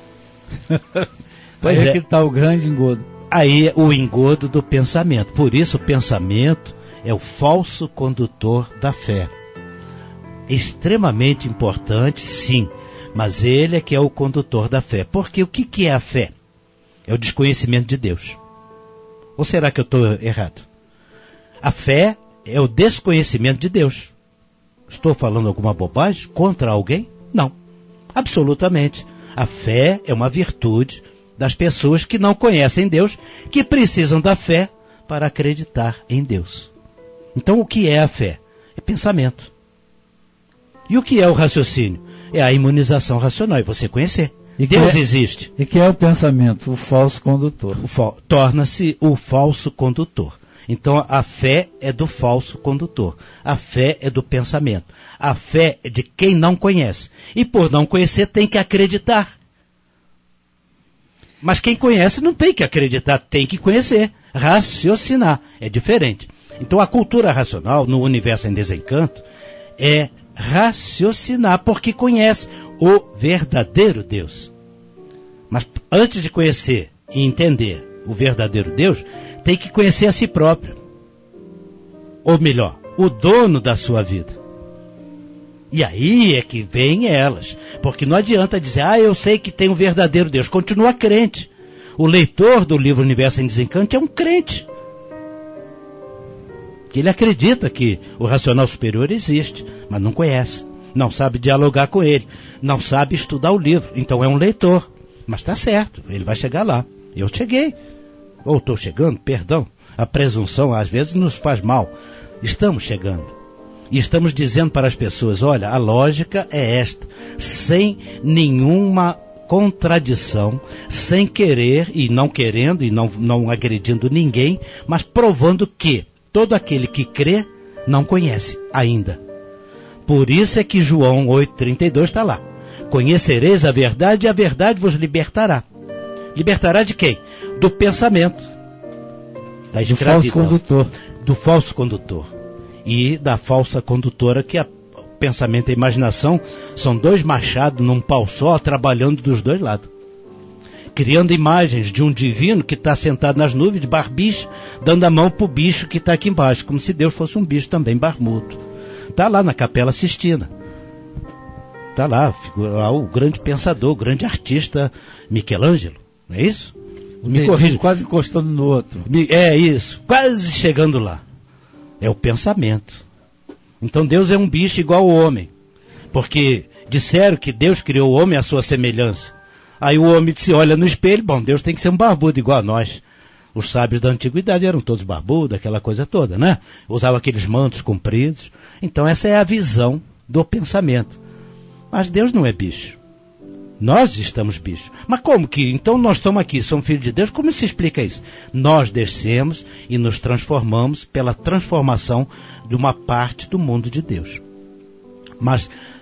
Pois aí é, é que está o grande engodo. Aí é o engodo do pensamento. Por isso o pensamento é o falso condutor da fé. Extremamente importante, sim, mas ele é que é o condutor da fé. Porque o que, que é a fé? É o desconhecimento de Deus. Ou será que eu estou errado? A fé é o desconhecimento de Deus. Estou falando alguma bobagem contra alguém? Não, absolutamente. A fé é uma virtude das pessoas que não conhecem Deus, que precisam da fé para acreditar em Deus. Então o que é a fé? É pensamento. E o que é o raciocínio? É a imunização racional, e você conhecer. E Deus é, existe. E que é o pensamento? O falso condutor. O fa- torna-se o falso condutor. Então a fé é do falso condutor. A fé é do pensamento. A fé é de quem não conhece. E por não conhecer tem que acreditar. Mas quem conhece não tem que acreditar, tem que conhecer. Raciocinar. É diferente. Então a cultura racional no Universo em Desencanto é raciocinar, porque conhece o verdadeiro Deus. Mas antes de conhecer e entender o verdadeiro Deus, tem que conhecer a si próprio. Ou melhor, o dono da sua vida. E aí é que vem elas. Porque não adianta dizer, ah, eu sei que tem um verdadeiro Deus. Continua crente. O leitor do livro Universo em Desencanto é um crente. Que ele acredita que o racional superior existe, mas não conhece. Não sabe dialogar com ele. Não sabe estudar o livro. Então é um leitor. Mas está certo, ele vai chegar lá. Eu cheguei. Ou estou chegando, perdão. A presunção às vezes nos faz mal. Estamos chegando. E estamos dizendo para as pessoas, olha, a lógica é esta. Sem nenhuma contradição, sem querer e não querendo e não, não agredindo ninguém, mas provando que todo aquele que crê não conhece ainda. Por isso é que João oito, trinta e dois está lá. Conhecereis a verdade e a verdade vos libertará. Libertará de quem? Do pensamento. Da do falso condutor. Do falso condutor. E da falsa condutora, que é o pensamento e a imaginação são dois machados num pau só, trabalhando dos dois lados. Criando imagens de um divino que está sentado nas nuvens, de barbicho, dando a mão para o bicho que está aqui embaixo, como se Deus fosse um bicho também barbudo. Está lá na Capela Sistina. Está lá, figura, o grande pensador, o grande artista Michelangelo, não é isso? Me corrija. Quase encostando no outro. É isso, quase chegando lá. É o pensamento. Então Deus é um bicho igual ao homem. Porque disseram que Deus criou o homem à sua semelhança. Aí o homem se olha no espelho, bom, Deus tem que ser um barbudo igual a nós. Os sábios da antiguidade eram todos barbudos, aquela coisa toda, né? Usavam aqueles mantos compridos. Então essa é a visão do pensamento. Mas Deus não é bicho. Nós estamos bichos. Mas como que? Então nós estamos aqui, somos filhos de Deus. Como se explica isso? Nós descemos e nos transformamos pela transformação de uma parte do mundo de Deus. Mas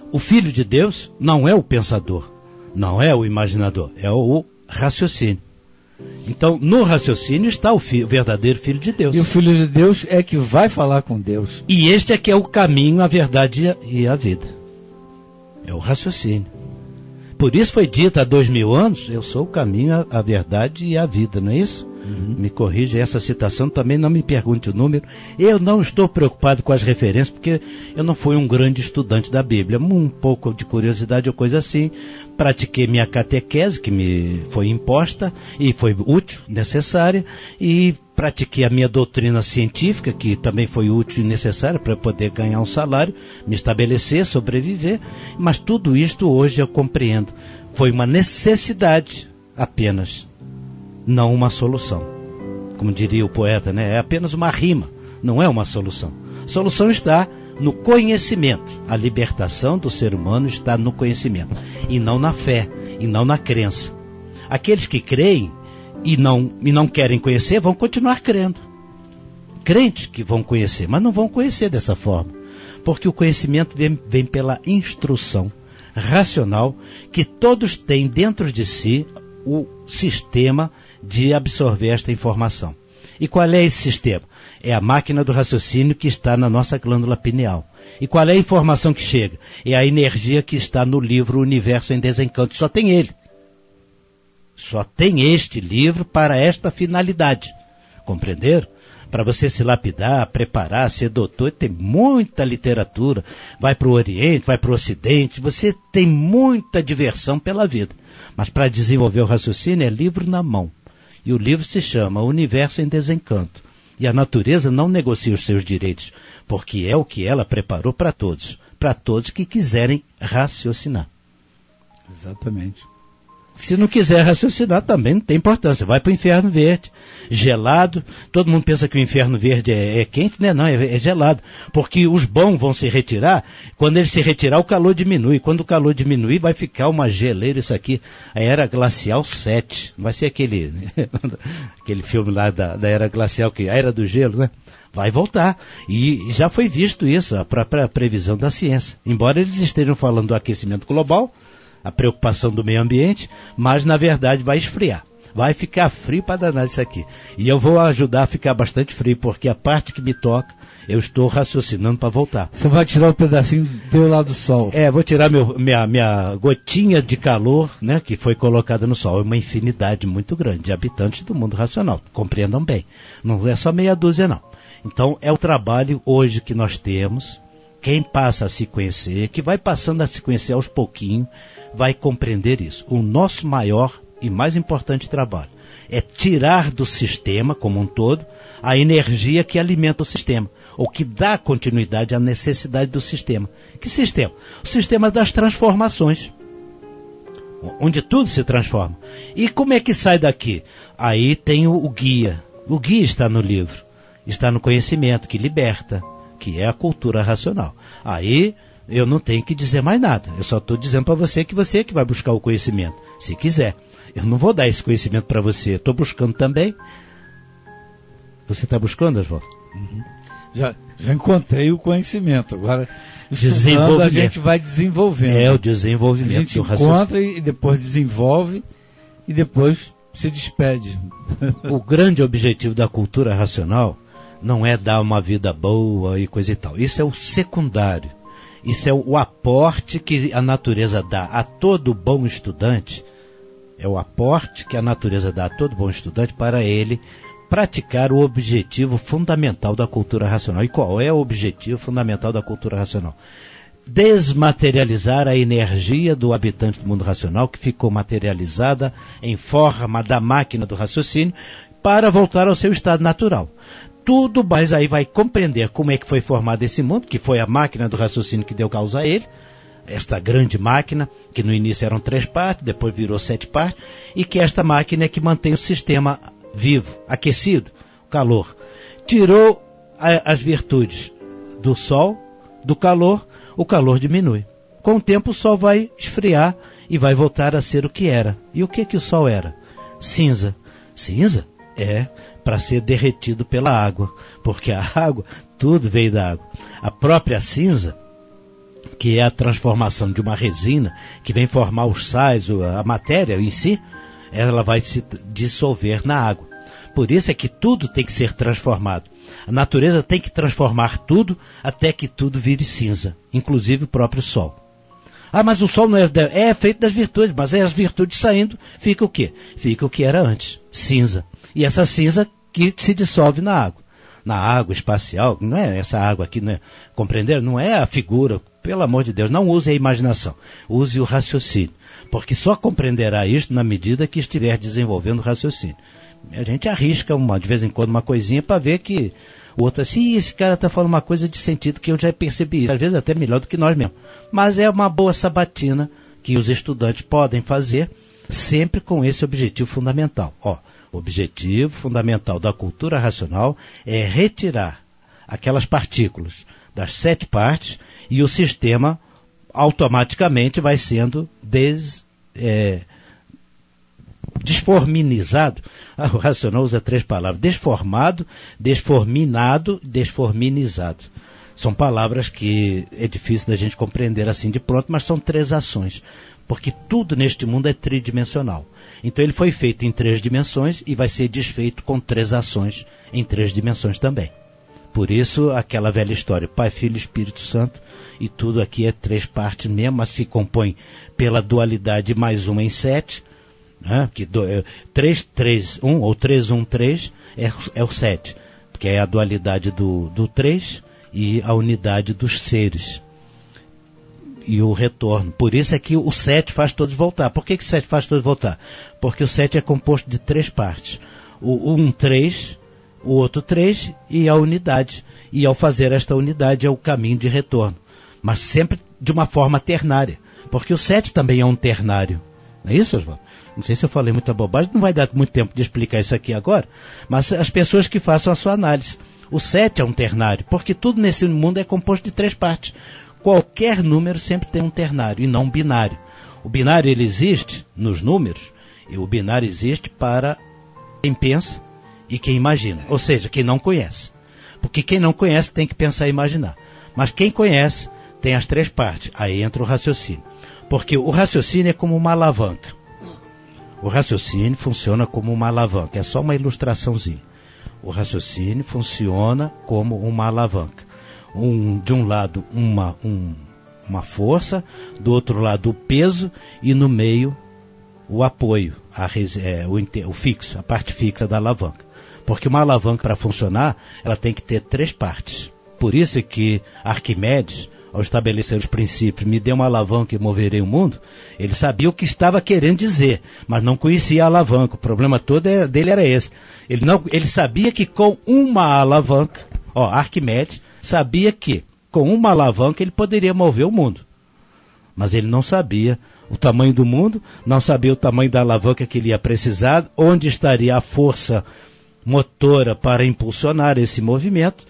o Filho de Deus não é o pensador, não é o imaginador, é o raciocínio. Então, no raciocínio está o, fi, o verdadeiro Filho de Deus. E o Filho de Deus é que vai falar com Deus. E este é que é o caminho, a verdade e a vida. É o raciocínio. Por isso foi dito há dois mil anos, eu sou o caminho, a verdade e a vida, não é isso? Uhum. Me corrija essa citação, também não me pergunte o número. Eu não estou preocupado com as referências, porque eu não fui um grande estudante da Bíblia. Um pouco de curiosidade ou coisa assim. Pratiquei minha catequese, que me foi imposta, e foi útil, necessária, e pratiquei a minha doutrina científica, que também foi útil e necessária para poder ganhar um salário, me estabelecer, sobreviver. Mas tudo isto hoje eu compreendo. Foi uma necessidade apenas, não uma solução. Como diria o poeta, né? É apenas uma rima, não é uma solução. A solução está no conhecimento. A libertação do ser humano está no conhecimento, e não na fé, e não na crença. Aqueles que creem e não, e não querem conhecer vão continuar crendo. Crentes que vão conhecer, mas não vão conhecer dessa forma, porque o conhecimento vem, vem pela instrução racional que todos têm dentro de si o sistema de absorver esta informação. E qual é esse sistema? É a máquina do raciocínio que está na nossa glândula pineal. E qual é a informação que chega? É a energia que está no livro Universo em Desencanto. Só tem ele. Só tem este livro para esta finalidade. Compreenderam? Para você se lapidar, preparar, ser doutor, tem muita literatura. Vai para o Oriente, vai para o Ocidente. Você tem muita diversão pela vida. Mas para desenvolver o raciocínio é livro na mão. E o livro se chama Universo em Desencanto. E a natureza não negocia os seus direitos, porque é o que ela preparou para todos, para todos que quiserem raciocinar. Exatamente. Se não quiser raciocinar, também não tem importância. Vai para o inferno verde, gelado. Todo mundo pensa que o inferno verde é, é quente, né? Não, é, é gelado. Porque os bons vão se retirar. Quando eles se retirar, o calor diminui. Quando o calor diminuir, vai ficar uma geleira. Isso aqui, a Era Glacial sete. Vai ser aquele, aquele filme lá da, da Era Glacial, que a Era do Gelo, né? Vai voltar. E já foi visto isso, a própria previsão da ciência. Embora eles estejam falando do aquecimento global, a preocupação do meio ambiente, mas na verdade vai esfriar. Vai ficar frio para danar isso aqui. E eu vou ajudar a ficar bastante frio, porque a parte que me toca, eu estou raciocinando para voltar. Você vai tirar um pedacinho do teu lado do sol. É, vou tirar meu, minha, minha gotinha de calor, né, que foi colocada no sol. É uma infinidade muito grande de habitantes do mundo racional. Compreendam bem. Não é só meia dúzia, não. Então, é o trabalho hoje que nós temos. Quem passa a se conhecer, que vai passando a se conhecer aos pouquinhos, vai compreender isso. O nosso maior e mais importante trabalho é tirar do sistema como um todo a energia que alimenta o sistema, ou que dá continuidade à necessidade do sistema. Que sistema? O sistema das transformações, onde tudo se transforma. E como é que sai daqui? Aí tem o, o guia. O guia está no livro, está no conhecimento que liberta, que é a cultura racional. Aí eu não tenho que dizer mais nada. Eu só estou dizendo para você que você é que vai buscar o conhecimento, se quiser. Eu não vou dar esse conhecimento para você. Estou buscando também. Você está buscando, Oswaldo? Uhum. Já, já encontrei o conhecimento. Agora, estudando, a gente vai desenvolvendo. É o desenvolvimento. A gente encontra e depois desenvolve e depois se despede. O grande objetivo da cultura racional não é dar uma vida boa e coisa e tal. Isso é o secundário. Isso é o aporte que a natureza dá a todo bom estudante. É o aporte que a natureza dá a todo bom estudante para ele praticar o objetivo fundamental da cultura racional. E qual é o objetivo fundamental da cultura racional? Desmaterializar a energia do habitante do mundo racional, que ficou materializada em forma da máquina do raciocínio, para voltar ao seu estado natural. Tudo, mas aí vai compreender como é que foi formado esse mundo, que foi a máquina do raciocínio que deu causa a ele, esta grande máquina, que no início eram três partes, depois virou sete partes, e que esta máquina é que mantém o sistema vivo, aquecido, calor. Tirou a, as virtudes do sol, do calor, o calor diminui. Com o tempo o sol vai esfriar e vai voltar a ser o que era. E o que que o sol era? Cinza. Cinza? É para ser derretido pela água, porque a água, tudo veio da água. A própria cinza que é a transformação de uma resina que vem formar os sais, a matéria em si, ela vai se dissolver na água. Por isso é que tudo tem que ser transformado. A natureza tem que transformar tudo até que tudo vire cinza, inclusive o próprio sol. Ah, mas o sol não é, é feito das virtudes, mas é as virtudes saindo, fica o quê? Fica o que era antes, cinza. E essa cinza que se dissolve na água. Na água espacial, não é essa água aqui, não é, compreender? Não é a figura, pelo amor de Deus, não use a imaginação, use o raciocínio, porque só compreenderá isto na medida que estiver desenvolvendo o raciocínio. A gente arrisca uma, de vez em quando uma coisinha para ver que o outro assim, esse cara está falando uma coisa de sentido que eu já percebi isso, às vezes até melhor do que nós mesmos. Mas é uma boa sabatina que os estudantes podem fazer, sempre com esse objetivo fundamental. Ó, o objetivo fundamental da cultura racional é retirar aquelas partículas das sete partes e o sistema automaticamente vai sendo des, é, desforminizado. Ah, o racional usa três palavras: desformado, desforminado, desforminizado. São palavras que é difícil da gente compreender assim de pronto, mas são três ações, porque tudo neste mundo é tridimensional. Então ele foi feito em três dimensões e vai ser desfeito com três ações em três dimensões também. Por isso, aquela velha história, Pai, Filho e Espírito Santo, e tudo aqui é três partes mesmo, mas se compõe pela dualidade mais uma em sete, né? Que do, é, três, três, um ou três, um, três é, é o sete, porque é a dualidade do, do três e a unidade dos seres. E o retorno. Por isso é que o sete faz todos voltar. Por que que o sete faz todos voltar? Porque o sete é composto de três partes. O um, três, o outro três e a unidade. E ao fazer esta unidade é o caminho de retorno. Mas sempre de uma forma ternária. Porque o sete também é um ternário. Não é isso, Oswaldo? Não sei se eu falei muita bobagem, não vai dar muito tempo de explicar isso aqui agora. Mas as pessoas que façam a sua análise. O sete é um ternário, porque tudo nesse mundo é composto de três partes. Qualquer número sempre tem um ternário e não um binário. O binário ele existe nos números, e o binário existe para quem pensa e quem imagina, ou seja, quem não conhece. Porque quem não conhece tem que pensar e imaginar. Mas quem conhece tem as três partes, aí entra o raciocínio. Porque o raciocínio é como uma alavanca. O raciocínio funciona como uma alavanca, é só uma ilustraçãozinha. O raciocínio funciona como uma alavanca. Um, de um lado uma, um, uma força, do outro lado o peso e no meio o apoio, a, é, o, o fixo, a parte fixa da alavanca. Porque uma alavanca, para funcionar, ela tem que ter três partes. Por isso é que Arquimedes, ao estabelecer os princípios, me deu uma alavanca e moverei o mundo, ele sabia o que estava querendo dizer, mas não conhecia a alavanca. O problema todo é, dele era esse. Ele, não, ele sabia que com uma alavanca, ó, Arquimedes sabia que com uma alavanca ele poderia mover o mundo. Mas ele não sabia o tamanho do mundo, não sabia o tamanho da alavanca que ele ia precisar, onde estaria a força motora para impulsionar esse movimento,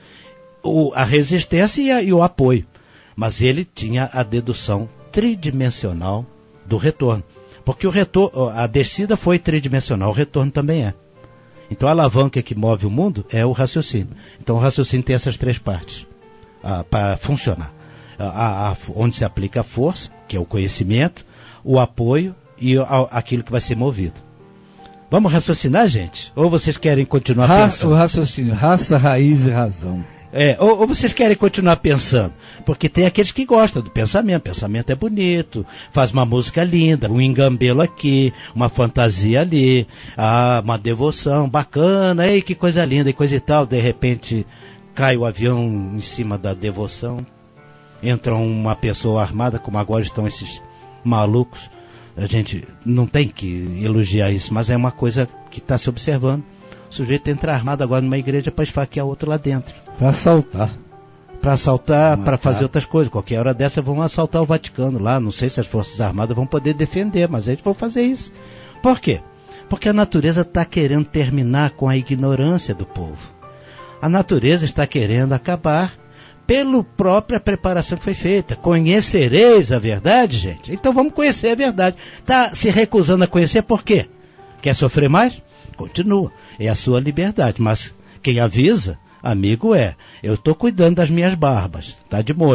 o, a resistência e, a, e o apoio. Mas ele tinha a dedução tridimensional do retorno. Porque o retorno, a descida foi tridimensional, o retorno também é. Então a alavanca que move o mundo é o raciocínio. Então o raciocínio tem essas três partes ah, para funcionar. A, a, onde se aplica a força, que é o conhecimento, o apoio e a, aquilo que vai ser movido. Vamos raciocinar, gente? Ou vocês querem continuar raça, pensando? O raciocínio, raça, raiz e razão. É, ou, ou vocês querem continuar pensando? Porque tem aqueles que gostam do pensamento. Pensamento é bonito, faz uma música linda, um engambelo aqui, uma fantasia ali, ah, uma devoção bacana, ei, que coisa linda e coisa e tal. De repente cai o avião em cima da devoção, entra uma pessoa armada, como agora estão esses malucos. A gente não tem que elogiar isso, mas é uma coisa que está se observando. O sujeito entra armado agora numa igreja para esfaquear outro lá dentro. Para assaltar. Para assaltar, para fazer outras coisas. Qualquer hora dessa vão assaltar o Vaticano lá. Não sei se as Forças Armadas vão poder defender, mas eles vão fazer isso. Por quê? Porque a natureza está querendo terminar com a ignorância do povo. A natureza está querendo acabar pela própria preparação que foi feita. Conhecereis a verdade, gente? Então vamos conhecer a verdade. Está se recusando a conhecer por quê? Quer sofrer mais? Continua. É a sua liberdade. Mas quem avisa, amigo, é: eu estou cuidando das minhas barbas. Está de molho.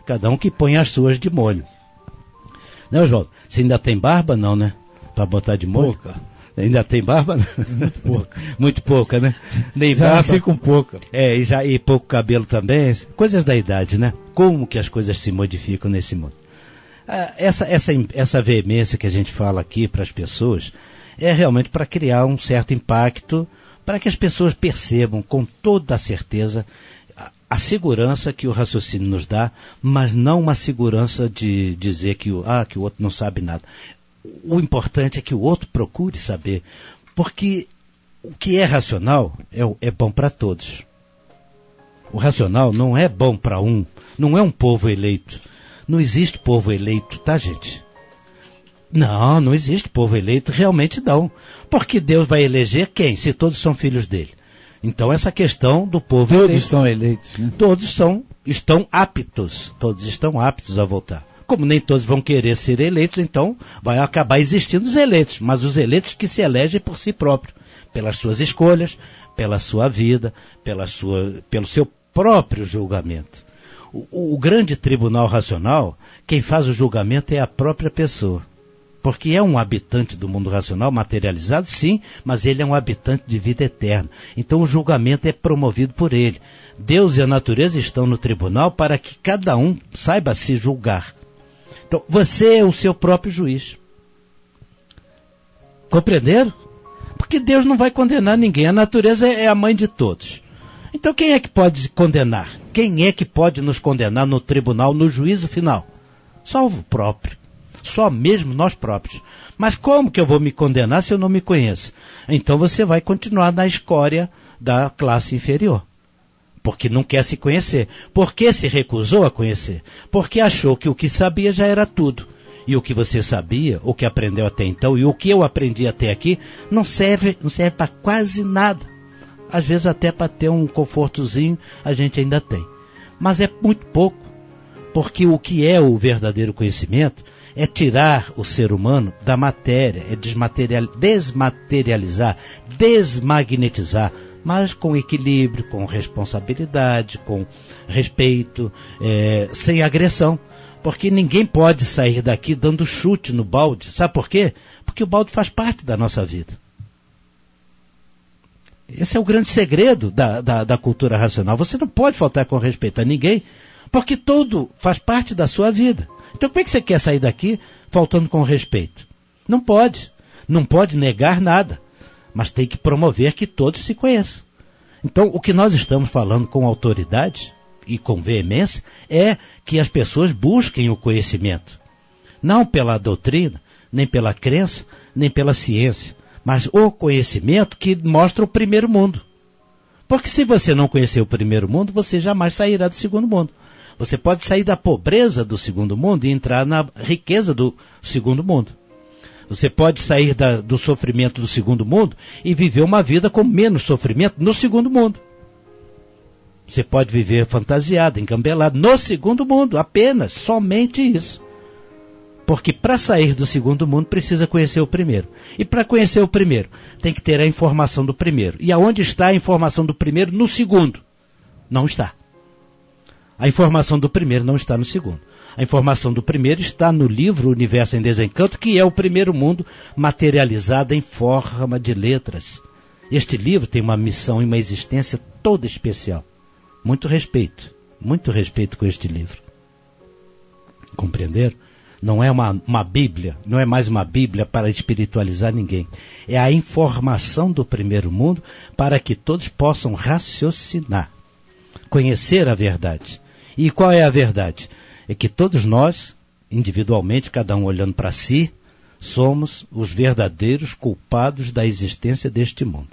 Cada um que põe as suas de molho. Né, Oswaldo? Você ainda tem barba? Não, né? Para botar de molho? Pouca. Ainda tem barba? Muito pouca. Muito pouca, né? Nem Já barba. nasci com pouca. É, e, já, e pouco cabelo também. Coisas da idade, né? Como que as coisas se modificam nesse mundo. Ah, essa, essa, essa veemência que a gente fala aqui para as pessoas é realmente para criar um certo impacto, para que as pessoas percebam com toda a certeza a, a segurança que o raciocínio nos dá, mas não uma segurança de dizer que o, ah, que o outro não sabe nada. O importante é que o outro procure saber, porque o que é racional é, é bom para todos. O racional não é bom para um, não é um povo eleito. Não existe povo eleito, tá, gente? Não, não existe povo eleito, realmente não. Porque Deus vai eleger quem? Se todos são filhos dele. Então essa questão do povo Todos eleito, são eleitos, né? todos são, estão aptos, todos estão aptos a votar. Como nem todos vão querer ser eleitos, então vai acabar existindo os eleitos, mas os eleitos que se elegem por si próprios, pelas suas escolhas, pela sua vida, pela sua, pelo seu próprio julgamento. O, o grande tribunal racional, quem faz o julgamento é a própria pessoa. Porque é um habitante do mundo racional, materializado, sim, mas ele é um habitante de vida eterna. Então o julgamento é promovido por ele. Deus e a natureza estão no tribunal para que cada um saiba se julgar. Então você é o seu próprio juiz. Compreenderam? Porque Deus não vai condenar ninguém. A natureza é a mãe de todos. Então quem é que pode condenar? Quem é que pode nos condenar no tribunal, no juízo final? Só o próprio. Só mesmo nós próprios. Mas como que eu vou me condenar se eu não me conheço? Então você vai continuar na escória da classe inferior. Porque não quer se conhecer. Porque se recusou a conhecer. Porque achou que o que sabia já era tudo. E o que você sabia, o que aprendeu até então, e o que eu aprendi até aqui, não serve, não serve para quase nada. Às vezes até para ter um confortozinho a gente ainda tem. Mas é muito pouco. Porque o que é o verdadeiro conhecimento é tirar o ser humano da matéria, é desmaterial, desmaterializar, desmagnetizar, mas com equilíbrio, com responsabilidade, com respeito, é, sem agressão. Porque ninguém pode sair daqui dando chute no balde. Sabe por quê? Porque o balde faz parte da nossa vida. Esse é o grande segredo da, da, da cultura racional. Você não pode faltar com respeito a ninguém, porque tudo faz parte da sua vida. Então como é que você quer sair daqui faltando com respeito? Não pode. Não pode negar nada. Mas tem que promover que todos se conheçam. Então o que nós estamos falando com autoridade e com veemência é que as pessoas busquem o conhecimento. Não pela doutrina, nem pela crença, nem pela ciência. Mas o conhecimento que mostra o primeiro mundo. Porque se você não conhecer o primeiro mundo, você jamais sairá do segundo mundo. Você pode sair da pobreza do segundo mundo e entrar na riqueza do segundo mundo. Você pode sair da, do sofrimento do segundo mundo e viver uma vida com menos sofrimento no segundo mundo. Você pode viver fantasiado, encambelado no segundo mundo, apenas, somente isso. Porque para sair do segundo mundo precisa conhecer o primeiro. E para conhecer o primeiro, tem que ter a informação do primeiro. E aonde está a informação do primeiro? No segundo. Não está. A informação do primeiro não está no segundo. A informação do primeiro está no livro Universo em Desencanto, que é o primeiro mundo materializado em forma de letras. Este livro tem uma missão e uma existência toda especial. Muito respeito. Muito respeito com este livro. Compreenderam? Não é uma, uma Bíblia, não é mais uma Bíblia para espiritualizar ninguém. É a informação do primeiro mundo para que todos possam raciocinar, conhecer a verdade. E qual é a verdade? É que todos nós, individualmente, cada um olhando para si, somos os verdadeiros culpados da existência deste mundo.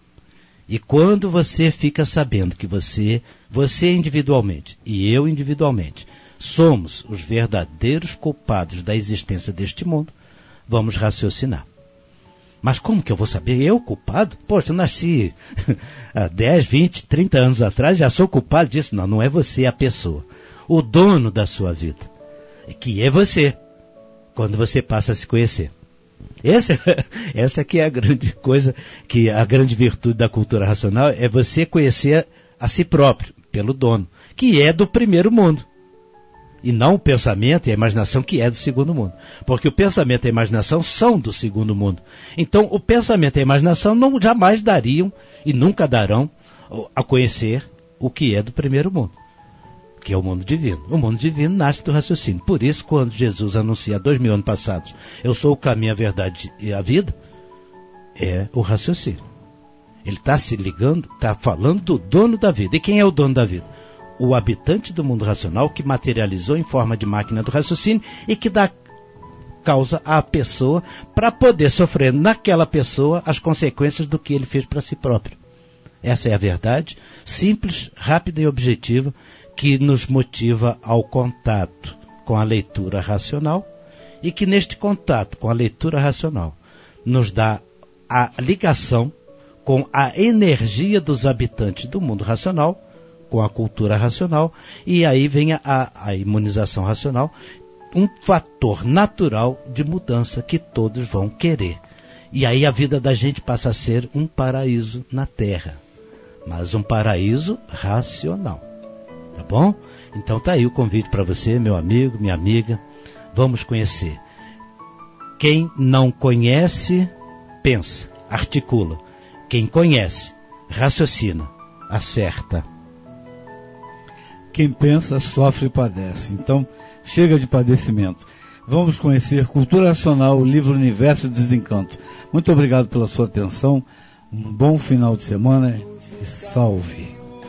E quando você fica sabendo que você, você individualmente e eu individualmente, somos os verdadeiros culpados da existência deste mundo, vamos raciocinar. Mas como que eu vou saber? Eu culpado? Poxa, eu nasci há dez, vinte, trinta anos atrás, já sou culpado disso. Não, não é você a pessoa. O dono da sua vida, que é você, quando você passa a se conhecer. Essa, essa que é a grande coisa, que a grande virtude da cultura racional é você conhecer a si próprio, pelo dono, que é do primeiro mundo. E não o pensamento e a imaginação que é do segundo mundo. Porque o pensamento e a imaginação são do segundo mundo. Então, o pensamento e a imaginação não jamais dariam e nunca darão a conhecer o que é do primeiro mundo, que é o mundo divino. O mundo divino nasce do raciocínio. Por isso, quando Jesus anuncia há dois mil anos passados, eu sou o caminho, a verdade e a vida, é o raciocínio. Ele está se ligando, está falando do dono da vida. E quem é o dono da vida? O habitante do mundo racional que materializou em forma de máquina do raciocínio e que dá causa à pessoa para poder sofrer naquela pessoa as consequências do que ele fez para si próprio. Essa é a verdade, simples, rápida e objetiva, que nos motiva ao contato com a leitura racional e que neste contato com a leitura racional nos dá a ligação com a energia dos habitantes do mundo racional, com a cultura racional, e aí vem a, a imunização racional, um fator natural de mudança que todos vão querer. E aí a vida da gente passa a ser um paraíso na Terra, mas um paraíso racional. Tá bom? Então tá aí o convite para você, meu amigo, minha amiga. Vamos conhecer. Quem não conhece, pensa, articula. Quem conhece, raciocina, acerta. Quem pensa, sofre e padece. Então, chega de padecimento. Vamos conhecer Cultura Racional, o livro Universo e Desencanto. Muito obrigado pela sua atenção. Um bom final de semana e salve.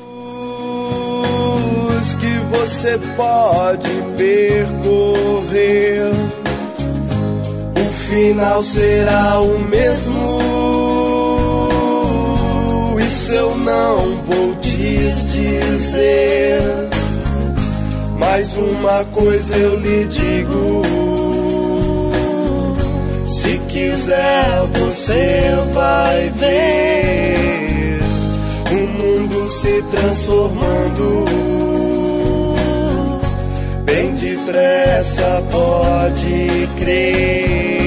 Que você pode percorrer, o final será o mesmo. Isso eu não vou te dizer, mas uma coisa eu lhe digo: se quiser você vai ver o mundo se transformando. Bem depressa, pode crer.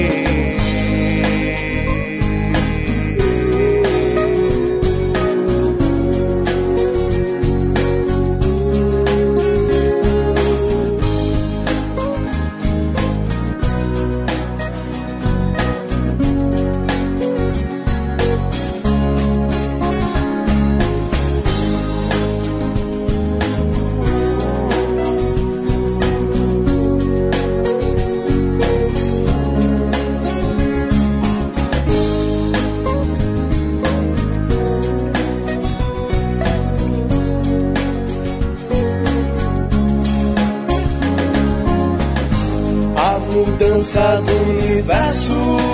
Mudança do universo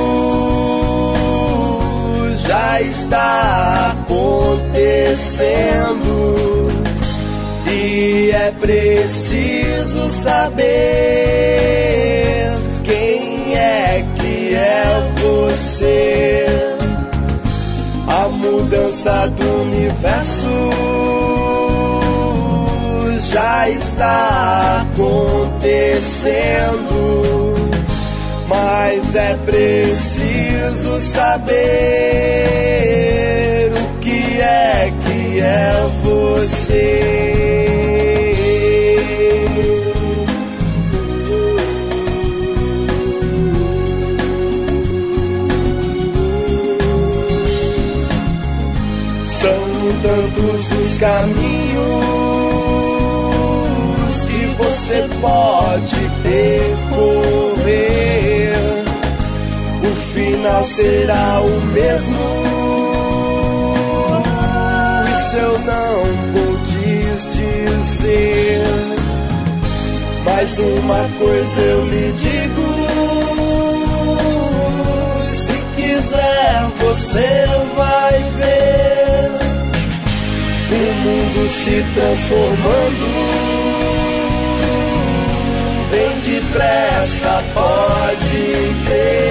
já está acontecendo e é preciso saber quem é que é você. A mudança do universo já está acontecendo, mas é preciso saber o que é que é você. São tantos os caminhos que você pode percorrer, o final será o mesmo. Isso eu não vou te dizer, mas uma coisa eu lhe digo: se quiser você vai ver o mundo se transformando. Bem depressa, pode crer.